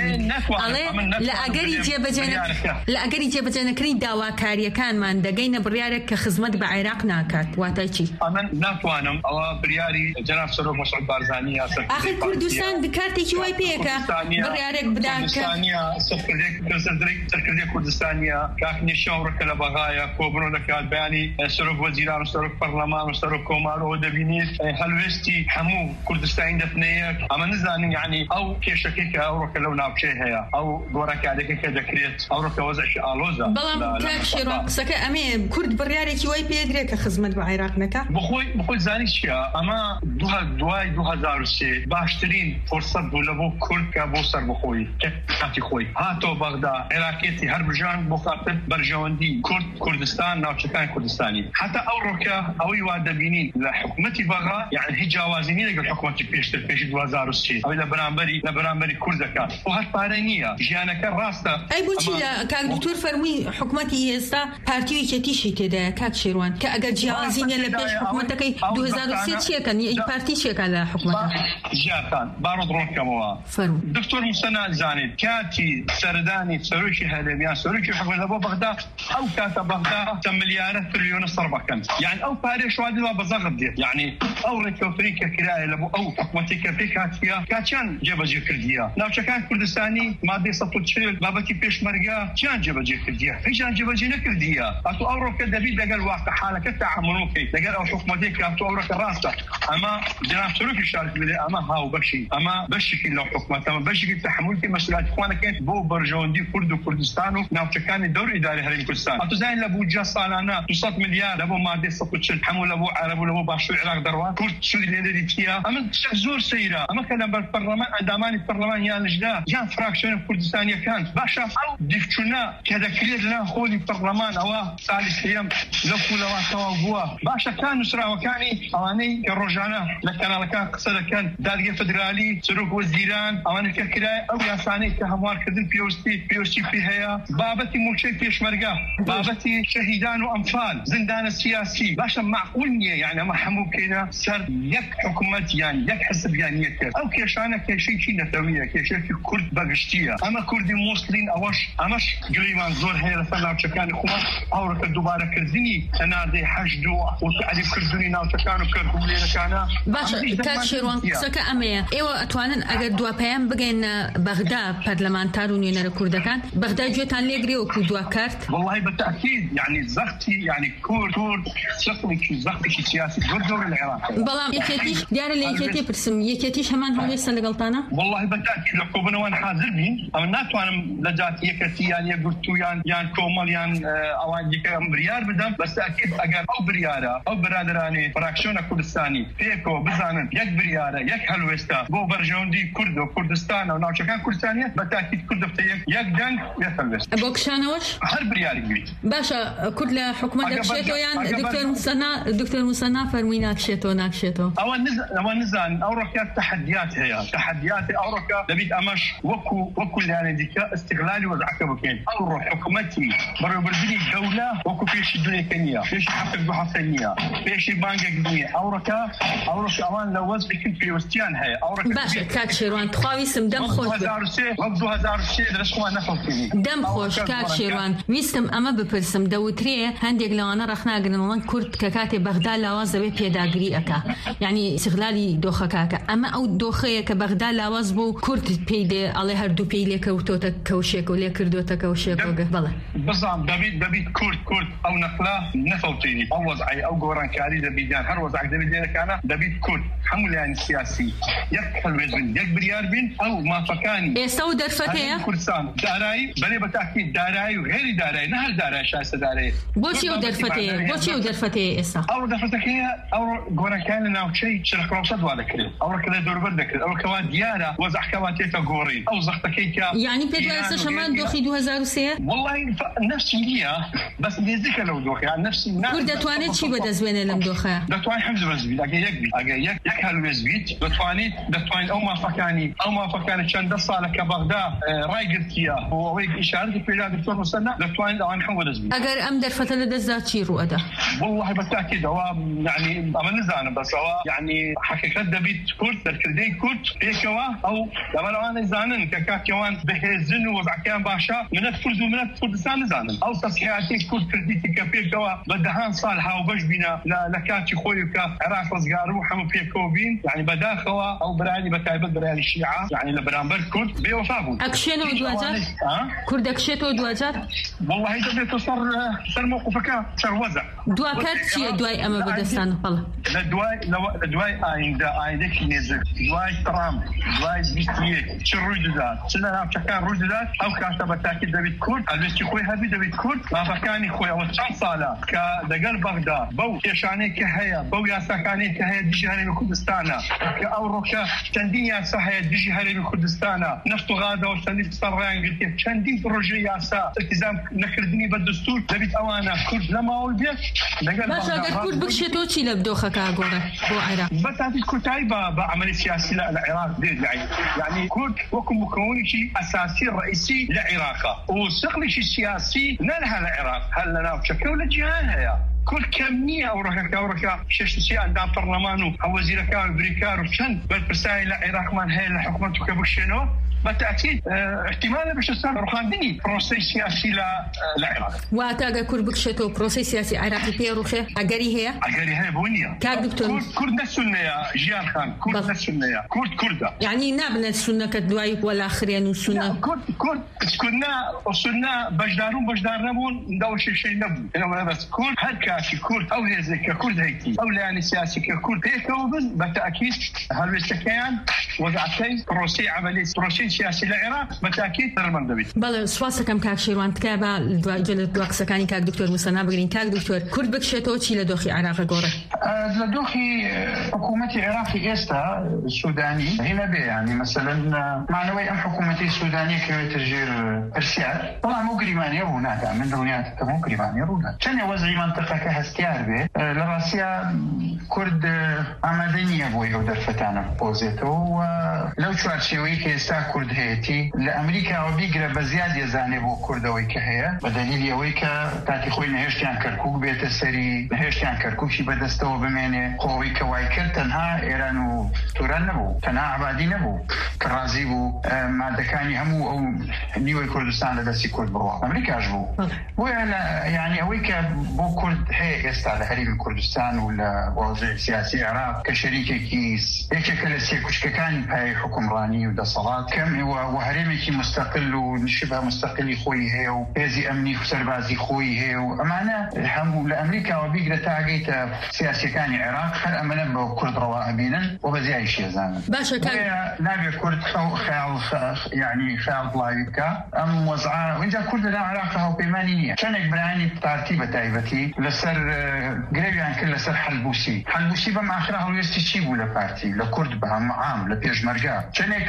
على لا أجري جيب جنا لا أجري جيب جنا كري دوا كاريا كان من دقينا بريارك كخدمة بعراق ناكات واتايشي أمن ناتوانم أو برياري جناب سروق مسعود بارزانية آخر كردستان بكارتي شوي بيكا بريارك بداك كردستانية سكرديك كردستانية سكرديك كردستانية كاكني شاورك لبغايا كوبرو لكاد بياني سروق وزيران سروق برلمان سروق كومارو دبينيت هلوستي حمو كردستان دفنيك أما نزاني يعني أو كيشكيك أوروكا لو نابشيها أو دورك عليك كدكريت أوروكا وزع شآلوزا بلام كاكشيرون سكا أمي كرد برياري كيوي بيدريك خدمة بعراق نكا بخوي بخوي زاني شيا أما دوها دواي دوها زاروسي باشترين فرصة بولبو كرد كابوسر بخوي كاتي خوي هاتو بغداد عراقيتي هربجان بخاطب برجواندي كرد كردستان نابشتان كردستاني حتى أوروكا أو يوادبينين لحكومتي بغا يعني هي جوازيني الحكومة بيشتر بيش دوازار وسي أو إلى برامبري لبرامبري كردكا وهات بارينية جيانك الراستا أي بوشي كان دكتور فرمي حكومتي هستا بارتيوي كتيشي تدا كاك شيروان كأجا جوازين لبيش حكومتك دو هزار وسي شيء كان بارتي شيء على حكومتها جاكان بارود رون كموا فرم دكتور مسنا زاني كاتي سرداني سروشي هذا سروشي حكومة بغداد أو كاتا بغداد مليارات تريليون صربكن يعني أو باريش وادي ما بزغد يعني أو ريكوفريكا كراء لبو أو حكومتي كفيكات فيها كاتشان جبجي كردية لو كان كردستاني ما دي صفوت شيل بابتي بيش مرقا كان جبجي كردية فيجان جبجي نكردية أتو أوروكا دبي دقل واقع حالك التعاملوكي دقل أو حكومتي كاتو أوروكا راسة أما جناب سلوكي شارك بدي أما هاو بشي أما بشكي لو حكومة أما بشكي تحملتي مسؤوليات إخوانا كانت بو برجوندي كرد وكردستانو ناو كان دور إداري هرين كردستان أتو زين لبو جا صالانا تصد مليار لبو ما دي صفوت شيل حمول لبو عرب لبو باشو العراق دروان كرد سوري اللي فيها أما زور سيرة أما كلام بالبرلمان عندما البرلمان يا نجدا يا فراكشن كردستانية كان باشا أو دفتنا كذا كريد لنا خولي البرلمان أو ثالث أيام لو كل وقت بوا باشا كان نسرع وكاني أواني كروجانا لكن على كان قصة كان دارجة فدرالي سروق وزيران أواني ككراء أو ياساني كهموار كذن بيوستي بيوستي فيها بابتي ملشي فيش مرقا بابتي شهيدان وأنفال زندان السياسي باشا معقولني يعني ما حمو كذا صار يك حكومة يعني يك حسب يعني يك أو كيشانا كيشي شيء نتوية كيشي كرد بغشتية أما كردي موصلين أوش أمش قريبان زور هي لفنا وشكان إخوة أو رك دوبارة كردني أنا دي حشدو وتعرف كردني ناو شكانو كردو لينا كانا باش كاتشيروان سكا أمية إيوه أتوانن أجر دوا بيام بجين بغداد برلمانتارون ينر كردكان بغداد جوتان ليجري وكودوا كارت والله بالتأكيد يعني زختي يعني كورد كورد شخصي زختي سياسي دور دور العراق بلام يكتيش ديار اللي یەکێتی پرسم یەکێتیش هەمان هەڵوێستە لەگەڵتانە؟ والله بەتاکید لە کۆبنەوەن حاضر بین ئەم ناتوانم لە جاتی یەکەتی یان یەک گرتویان یان کۆمەڵ یان ئەوان یەکەم بریار بدەم بەتاکید ئەگەر ئەو بریارە ئەو برادرانی فراکسیۆنە کوردستانی پێکەوە بزانن یەک بریارە یەک هەلوێستە بۆ بەرژەوەندی کورد و کوردستان و ناوچەکان کوردستانیە بەتاکید کورد یەک دەنگ یەک هەلوێست بۆ کشانەوەش هەر بریاری گوێیت باشە کورد لە حکومەت دەکشێتەوە یان دکتۆر موسەنا دکتۆر موسەنا فەرمووی ناکشێتەوە ناکشێتەوە ئەوە نزان ئەو ڕۆکات تەحەدیات هەیە تەحەدیاتی ئەو ڕۆکە دەبیت ئەمەش وەکو وەکو لایەنە دیکە استقلالی وەزعەکە بکەین ئەو ڕۆ حکومەتی بەڕێوەبردننی دەوڵە وەکو پێشی دونێکە نییە پێشی حەفت دو هەفتە نییە پێشی بانگێک نییە ئەو ڕۆکە ئەو ڕۆژ ئەوان لە وەزعێکی پێوەستیان هەیە ئەو ڕۆکە باشە کاک شێروان تخواویستم دەم خۆش وەک دوو هەزار و سێ دەستخوا نەخەوتنی دەم خۆش کاک شێروان ویستم ئەمە بپرسم دەوترێ هەندێک لەوانە ڕەخناگرنەوەن کورد کە کاتێ بەغدا لاواز دەبێت پێداگری ئەکا یعنی استقلالی دۆخەکەکە ئەمە ئەو دۆخەیە کە بەغدا لاواز بوو کورد پێی دێ ئەڵێ هەردوو پێی لێکەوتۆتە کەوشێک و لێ کردوتە کەوشێکۆگە بڵێ بزان دەبیت دەبیت کورد کورد ئەو نەقلا نەفەوتێنی ئەو وەزعی ئەو گۆڕانکاری دەبیدیان هەر وەزعک دەبیت لێرەکانە دەبیت کورد هەموو لایەنی سیاسی یەک هەلوێست بن یەک بریار بین ئەو مافەکانی ئێستا و دەرفەتەیە کوردستان دارایی بەلێ بەتاکید دارایی و غێری دارایی نە هەر دارایی شایستە دارایی بۆچی ئەو دەرفەتەیە بۆچی ئەو دەرفەتەیە ئێستا ئەو دەرفەتەکەیە ئەو گۆڕانکاری لە ناوچەی چرخڕەوسە دوا دەکرێت ئەو ڕەکە لە دەوروبەر دەکرێت ئەو کەوا دیارە وەزعکەوا تێتە گۆڕی ئەو زەختەکەی کە یعنی پێت وایە شەمان دۆخی دوو هەزار و سێ والله نفسی نییە بەس نزیکە لەو دۆخیان نفسی کورد دەتوانێت چی بەدەستبێنێ لەم دۆخەیە دەتوانێت حەمز بەدەستبێت ئەگەر یەک بیت ئەگەر یەک یەک هەلوێست بیت دەتوانێت دەتوانێت ئەو مافەکانی ئەو مافەکانی چەندە ساڵە کە بەغدا ڕایگرتیە بۆ ئەوەی ئیشارەتی پێدا دکتۆر موسەنا دەتوانێت ئەوان هەم بەدەستبێت ئەگەر ئەم دەرفەتە لە دەستدا چی ڕوئەدا والله بەتاکید ئەوە یعنی ئەمە نزانم بەس ئەوە یعنی حقیقەت دەبیت کورد دەرکردەی کورد پێکەوە ئەو لەبەرەوانەی زانن کە کاکەوان بەهێزن و وەزعەکەیان باشە منەت کورد و منەت کوردستان نزانن ئەو تەسحیحاتی کورد کردیتی کە پێکەوە بە دەهان ساڵ هاوبەش بینە لە کاتی خۆی و کە عێراق ڕزگار و هەموو پێکەوە بین یعنی بەداخەوە ئەو برانی بەتایبەت برانی شیعە یعنی لە بەرامبەر کورد بێوەفا بوون ئەکشێنەوە دوجار کورد ئەکشێتەوە دوجار والله دەبێتەوە سەر سەر موقفەکە سەر وەزع دواکات چییە دوای ئەمە بەدەستان بەڵێ لە دوای لە دوای ئایندە ئایندێکی نێزک دوای ترامپ دوای بیست و یەک چ ڕووی دەدات چ لە ناوچەکان ڕووی دەدات ئەو کاتە بەتاکید دەبێت کورد هەلوێستی خۆی هەبی دەبێت کورد مافەکانی خۆی ئەوە چەند ساڵە کە لەگەڵ بەغدا بەو کێشانەی کە هەیە بەو یاساکانەی کە هەیە دژی هەرێمی کوردستانە کە ئەو ڕۆکە چەندین یاسا هەیە دژی هەرێمی کوردستانە نەفت و غازەوە چەندین سەرڕایان گرتێ چەندین پرۆژەی یاسا التیزام نەکردنی بە دەستور دەبێت ئەوانە کورد لە ماوەی بێت لەگەڵ باشە ئەگەر کورد بکشێتەوە چی لە دۆخەکە گۆڕێ بۆ عێراق بەتاکید کورتایی بە عملی سیاسی لە عێراق دێت يعني كورد وكم مكونشي أساسي رئيسي لعراقه وسقلشي سياسي نلها العراق هل لنا بشكل ولا جهالها كل كمية أو ركا أو ركا شش عندنا برلمانو أو وزير كان بريكار وشن بالبرسائل العراق من هاي لحكومته كبشنو بالتأكيد اه احتمال باش تصير روحاني بروسيس سياسي للعراق. واتاقا كورد بكشتو بروسيس سياسي عراقي بيروخي أجري هي؟ أجري هي بونية. كاك دكتور. كورد كورد السنة يا جيان خان كورد السنة يا كورد كردة. يعني نابنا السنة كدواي ولا آخرين والسنة. لا كورد كورد كنا السنة بجدارون بجدار نبون ندور شيء شيء نبون. أنا بس كورد هالكاشي كورد أو هي زي كورد هيك أو يعني سياسي كورد هيك وبن بالتأكيد هالوستكيان وضعتين بروسي عملية بروسي سياسي العراق بالتأكيد درمان دبي. بله سواسة كم كاك شيروان تكابا جل دواقس كاني كاك دكتور مسنا بقولين كاك دكتور كرد بكشتو شيء لدوخي عراق جورة. لدوخي حكومة العراق إستا السوداني هنا بي يعني مثلا معنوي أم حكومة السودانية كي تجير إرسال طبعا مو قريبان يرونا من دنيا مو قريبان يرونا. كان وزعي منطقة كهستيار به لراسيا كرد عمدنية بوي ودر فتانا بوزيتو ولو شوار شوي كيستا كرد هيتي لأمريكا وبيقرا بزياد يزاني بو كردوي كهيا بدليل يويكا تاتي خوي نهشتيان كركوك بيت السري نهشتيان كركوكي بدستو بميني خوي كوايكر تنها إيرانو توران نبو تنها عبادي نبو كرازي بو ما دكاني همو أو نيوي كردستان لدسي كرد بروا أمريكا أجبو ويلا يعني أويكا بو كرد هي يستا لهريم كردستان ولا هەڵبژێر سیاسی عێراق کە شەریکێکی یەکێکە لە سێ کوچکەکانی پایەی حکومڕانی و دەسەڵات کەم و هەرێمێکی مستەقل و نشبە مستەقلی خۆی هەیە و هێزی ئەمنی و سەربازی خۆی هەیە و ئەمانە هەموو لە ئەمریکاوە بیگرە تا ئەگەیتە سیاسیەکانی عێراق هەر ئەمەنە بە کورد ڕەوا ئەبینن و بەزیای شێزانن باشە نابێت کورد خەیاڵ یعنی خەیاڵ بڵاوی بکە ئەم وەزعە وینجا کورد لە عێراق هاوپەیمانی نییە چەندێک برانی پارتی بە تایبەتی لەسەر گرێویان کرد لەسەر حەلبوسی حەلبوسی بەم ئاخرا هەڵوێستی چی بوو لە پارتی لە کورد بە هەم عام لە پێشمەرگا چەندێک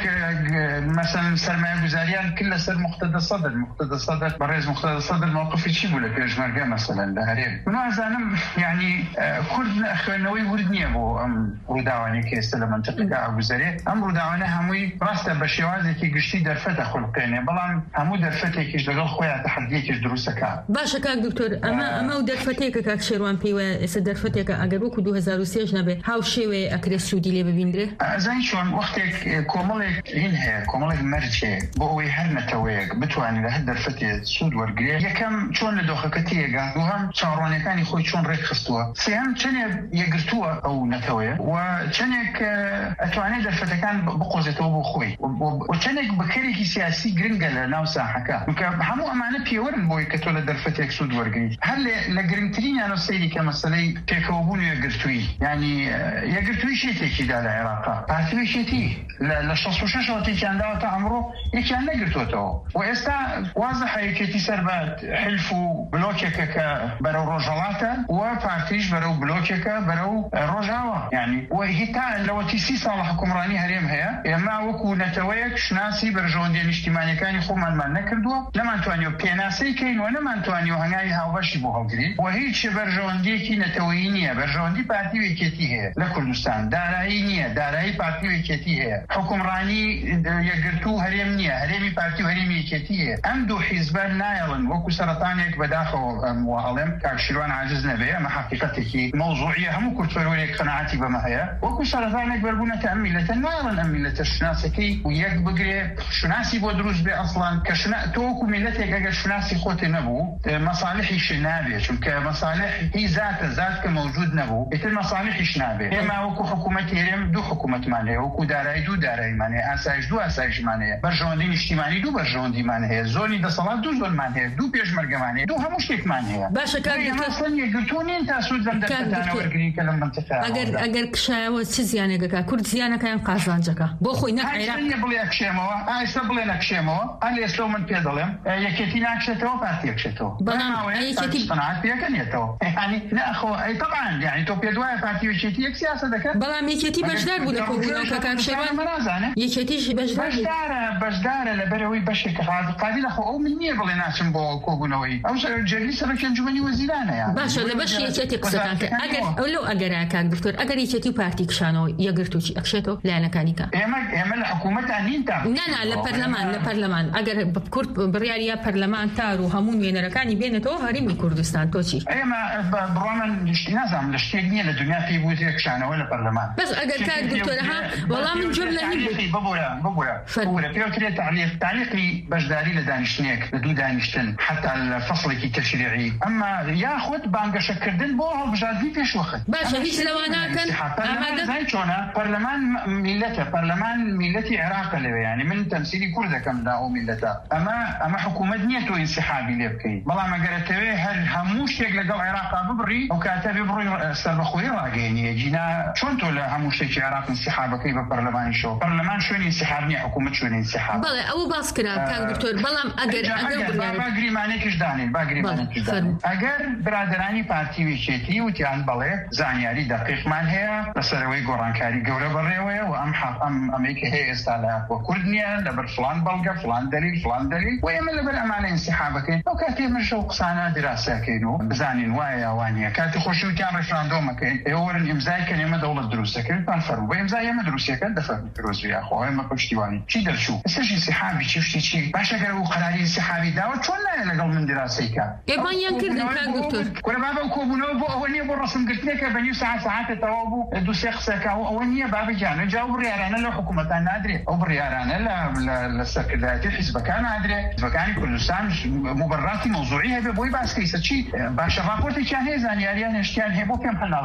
مەسەڵەن سەرمایە گوزاریان کرد لەسەر مقتەدە سەدر مقتەدە سەدر بەڕێز مقتەدە سەدر موقفی چی بوو لە پێشمەرگا مەسەڵەن لە هەرێم منوازانم یعنی کورد خوێندنەوەی ورد نییە بۆ ئەم ڕووداوانی کە ئێستا لە منتەقەکە ئاگوزارێت ئەم ڕووداوانە هەمووی ڕاستە بە شێوازێکی گشتی دەرفەتە خولقێنێ بەڵام هەموو دەرفەتێکیش لەگەڵ خۆیان تەحەدیەکیش دروستەکە باشە کاک دکتۆر ئەمە ئەمە و دەرفەتێکە کاک شێروان پێی وایە ئێستا دەرفەتێکە ئەگەر وەکو دوو هەزار و سێ نەبێ هاو شێوێ ئەکرێ سوودی لێ ببیندرێ ئەزای چۆن وەختێک کۆمەڵێک هین هەیە کۆمەڵێک مەرجێ بۆ ئەوەی هەر نەتەوەیەک بتوانێت لە هەر دەرفەتێ سوود وەرگێ یەکەم چۆن لە دۆخەکە تێگا دووهەم چاڕوانەکانی خۆی چۆن ڕێک خستووە سێهەم چەندێک یەگرتووە ئەو نەتەوەیە و چەندێک ئەتوانێت دەرفەتەکان بقۆزێتەوە بۆ خۆی و چەندێک بەکارێکی سیاسی گرنگە لە ناو ساحەکە هەموو ئەمانە پێوەرن بۆی کە تۆ لە دەرفەتێک سوود وەرگریت هەر لە گرنگترینیانە سەیری کە مەسەلەی پێکەوەبوون و یەکگرتووی یعنی یەکگرتووی شێتێکیدا لە عێراقا پارتی شێتی لە شەست و شەش ڕۆژێکیانداوە تا ئەمڕۆ یەکیان نەگرتووەتەوە و ئێستا وازەحە یەکێتی سەربات حلف و بلۆکێکە کە بەرەو ڕۆژهەڵاتە و پارتیش بەرەو بلۆکێکە بەرەو ڕۆژاوە یعنی و هیتا لەوەتی سی ساڵ حکومڕانی هەرێم هەیە ئێمە وەکو نەتەوەیەک شناسی بەرژەوەندی نیشتیمانیەکانی خۆمانمان نەکردووە نەمانتوانیوە پێناسەی کەین و نەمانتوانیوە هەنگاوی هاوبەشی بۆ هەڵگرین و هیچ بەرژەوەندیەکی نەتەوەیی نییە بەرژەوەندی پارتی وێکێتی هەیە لە کوردستان دارایی نییە دارایی پارتی وێکێتی هەیە حکومڕانی یەکگرتوو هەرێم نییە هەرێمی پارتی و هەرێمی یەکێتی هەیە ئەم دوو حیزبە نایڵن وەکو سەرەتانێک بەداخەوە وهەڵێم کاکشیروان عاجز نەبێ ئەمە حقیقەتێکی مەوزوعیە هەموو کورتوەرێک قەناعەتی بەمە هەیە وەکو سەرەتانێک بەربوونەتە ئەم میلەتە نایڵن ئەم میلەتە شناسەکەی و یەک بگرێ شناسی بۆ دروست بێ ئەسڵان کە تۆ وەکو میلەتێک ئەگەر شناسی خۆتێ نەبوو مەصالحیش نابێ چونکە مەصالح هی زاتە زات کە موجود نەبوو ئیتر مەصالحیش نابێ ئێمە وەکو حکوومەت هێرێم دوو حکوومەتمان هەیە وەکو دارایی دوو داراییمان هەیە ئاسایش دوو ئاسایشمان هەیە بەرژەوەندی نیشتیمانی دوو بەرژەوەندیمان هەیە زۆنی دەسەڵات دوو زۆنمان هەیە دوو پێشمەرگەمان هەیە دوو هەموو شتێکمان هەیە باشە ئەمەسڵەن یەکگرتوو نین تا سوود لەم دەرفەتانە وەرگرین کە لەم منتەقە ئەگەر ئەگەر کشایەوە چ زیانێکەکە کورد زیانەکەیان قازانجەکە بۆ خۆی نەک عێراق بڵێ ئەکشێمەوە ئایستا بڵێ نەکشێمەوە ئەل ئێستا من پێ دەڵێم یەکێتی ناکشێتەوە پارتی یەکشێتەوە بەڵام یەکێتی قەناعەت پێەکە نێتەوە یعنی نەخۆ ئەی طبعاً یعنی تۆ پێ دوایە پارتی یەکێتی یەک سیاسە دەکات بەڵام یەکێتی بەشدار بوو لە کۆبوونەوەکە کاکشێوان مەنازانە یەکێتیش بەشدار بەشدارە بەشدارە لەبەرەوەی بەشێک قابلە خۆ ئەو من نییە بڵێ ناچم بۆ کۆبوونەوەی ئەو جەرگی سەرۆکی ئەنجومەنی وەزیرانە باشە لە بەش یەکێتی قسەتان کرد ئەگەر ئەو لەو ئەگەرە کاک دکتۆر ئەگەر یەکێتی و پارتی کشانەوە یەکگرتووی ئەکشێتەوە لایەنەکانی کە ئێمە ئێمە لە حکوومەتان نین تا نانا لە پەرلەمان لە پەرلەمان ئەگەر کورد بڕیاریە پەرلەمان تار و هەموو نوێنەرەکانی بێنێتەوە هەرێمی کوردستان تۆ چی ئێمە بڕۆمن شتی نازانم لە شتێک نییە لە دنیا پێی بوو کشانەوە لە پەرلەمان بەس ئەگەر کاک دکتۆر ها وەڵام من جۆم لە نی ببووە ببووە ببووە پێوترێت تعلیق تعلیقی بەشداری لە دانیشتنێک لە دوو دانیشتن حتا لە فەصلێکی تەشریعی ئەمما یاخود بانگەشەکردن بۆ هەڵبژاردننی پێشوەخت باشە هیچ لەواناکەن ئامادە چۆنە پەرلەمان میلەتە پەرلەمان میلەتی عێراقە لەوێ یعنی من تەمسیلی کوور دەکەم دا ئەو میلەتە ئەمە ئەمە حکوومەت نییە تۆ ئینسیحابی لێ بکەیت بەڵام ئەگەرەتەوێ هەر هەموو شتێک لەگەڵ عێراقا ببڕی ئەو کاتە بێ بڕۆی سەربەخۆیی ڕاگەیەنیە جینا چۆن تۆ لە هەموو شتێکی عێراق ئینسیحابەکەی بە پەرلەمانیشەوە پەرلەمان شوێنی ئینسیحاب نییە حکوومەت شوێنی ئینسیحاب بەڵێ ئەو باس کرا کاک دکتۆر بەڵام ئەگەر باگریمانێکیش دانین باگریمانێکیش دانین ئەگەر برادرانی پارتی وێچێتی وتیان بەڵێ زانیاری دقیقمان هەیە لەسەرەوەی گۆڕانکاری گەورە بەڕێوەیە و ئەم ئەم ئەمریکا هەیە ئێستا لە بۆ کورد نییە لەبەر فلان بەڵگە فلان دەلیل فلان دەلیل و ئێمە لەبەر ئەمانە ئینسیحابەکەین ئەو کاتێ مەشە و قسانە دراسەکەین و بزانین وایە یاوانیە کاتی خۆشی وتیان ڕێفراندۆمەکەین ئێوە وەرن ئیمزایکەن ئێمە دەوڵەت دروستەکەین پان فەرموو بە ئیمزای ئێمە دروستەکەن دەفەرموو پیرۆزویە خۆ ئێمە پشتیوانی چی دەرچوو ئێستاش ئینسیحابی چی شتی چی باشە گەر و قەراری ئینسیحابی داوە چۆن نایە لەگەڵ من دراسەیکە ئێمانیان کردن کاک دکتۆر کورە بابە و کۆبوونەوە بۆ ئەوە نییە بۆ ڕەسمگرتنێکە بە نیو ساعت ساعتێتەوە بوو دو سێ قسەکە ئەوە نییە بابەجانە جا بڕیارانە لە حکوومەتان نادرێت ئەو بڕیارانە لە سەرکردایەتی حیزبەکان نادرێت حیزبەکانی کوردستان مبەرراتی مەوزوعی هەبێ بۆی باسکەیسە چی باشە راپۆرتێکیان هەیە زانیاریان هێشتیان هەیە بۆ پێم هەناڵێ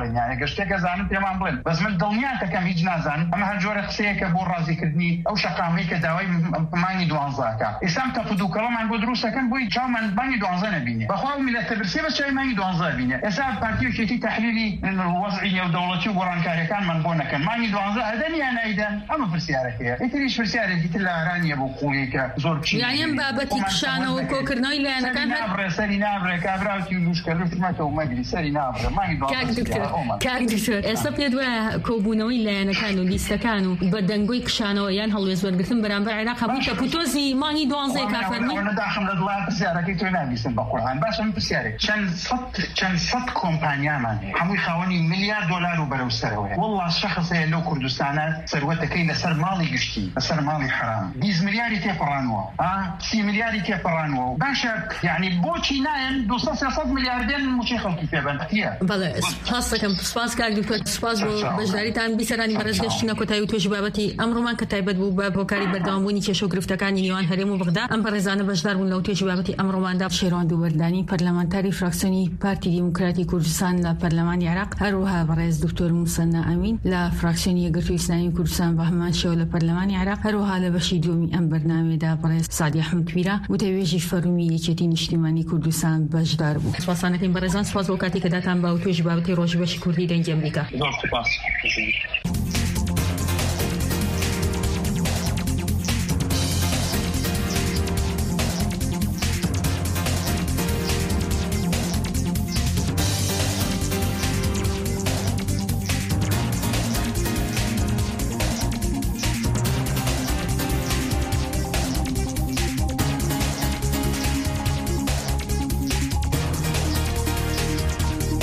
نازانین ئەگەر شتێک ئەزانن پێمان بڵێن بەس من دڵنیان دەکەم هیچ نازانم ئەمە هەر جۆرە قسەیەکە بۆ ڕازیکردنی ئەو شەقامەی کە داوای مانگی دوانزەکە ئێستا تەفودوکەڵەمان بۆ دروستەکەن بۆی چاومان مانگی دوانزە نەبینێ بەخوا میلەتە برسێ بە چای مانگی دوانزە بینێ ئێستا پارتیەکێتی تەحلیلی وەزعی و دەوڵەتی و گۆڕانکاریەکانمان بۆ نەکەن مانگی دوانزە ئەدەن یان نایدەن ئەمە پرسیارەکەیە ئیتریش پرسیارێکی تر لە ئارانیە بۆ قوڵێکە زۆر بچین یعنی ئەم بابەتی کشانەوە کۆکردنەوەی لایەنەکان نابڕێ سەری نابڕێ کابراوتی لوشکە لوشمەتەوە مەگری سەری نابڕێ مانگی دوانزە ئێستا پێت وایە کۆبوونەوەی لایەنەکان و لیستەکان و بە دەنگۆی کشانەوە یان هەڵوێز وەرگرتن بەرامبەر عێراق هەبوو تەپوتۆزی مانگی دوانزەی کافەرمی داخم لە دڵای پرسیارەکەی تۆ نابیستن بە قورئان باشە من پرسیارێک چەند سەد چەند سەد کۆمپانیامان هەیە هەمووی خاوەنی میلیارد دۆلار و بەرەو سەرەوەیە والله شەخص هەیە لەو کوردستانە سەروەتەکەی لەسەر ماڵی گشتی لەسەر ماڵی حرام بیست ملیاری تێپەڕانەوە سی ملیاری تێپەڕانەوە باشە یعنی بۆچی نایەن دووسەد سێسەد ملیاردێن موچەی خەڵکی پێبەندە بەڵێ سپاس دەکەم سپاس کاک دکتۆر سپاس بۆ بەشداریتان بیسەرانی بەڕێزگەشتنە کۆتایی و توێژی بابەتی ئەمڕۆمان کە تایبەت بوو بە هۆکاری بەردەوامبوونی کێشە و گرفتەکانی نێوان هەرێم و بەغدا ئەم بەڕێزانە بەشدار بوون لەو توێژی بابەتی ئەمڕۆماندا شێروان دووبەردانی پەرلەمانتاری فراکسیۆنی پارتی دیموکراتی کوردستان لە پەرلەمانی عێراق هەروەها بەڕێز دکتۆر موسەنا ئەمین لە فراکسیۆنی یەکگرتووی ئیسلامی کوردستان بە هەمان شێوە لە پەرلەمانی عێراق هەروەها لە بەشی دووەمی ئەم بەرنامەیەدا بەڕێز سادی ئەحمەدپیرە وتەوێژی فەرمی یەکێتی نیشتیمانی کوردستان بەشدار بوو. سپاسانەکەین بەڕێزان سپاس بۆ کاتێک کە داتان بە توێژی بابەتی ڕۆژی بەشی کوردی دەنگی ئەمریکا.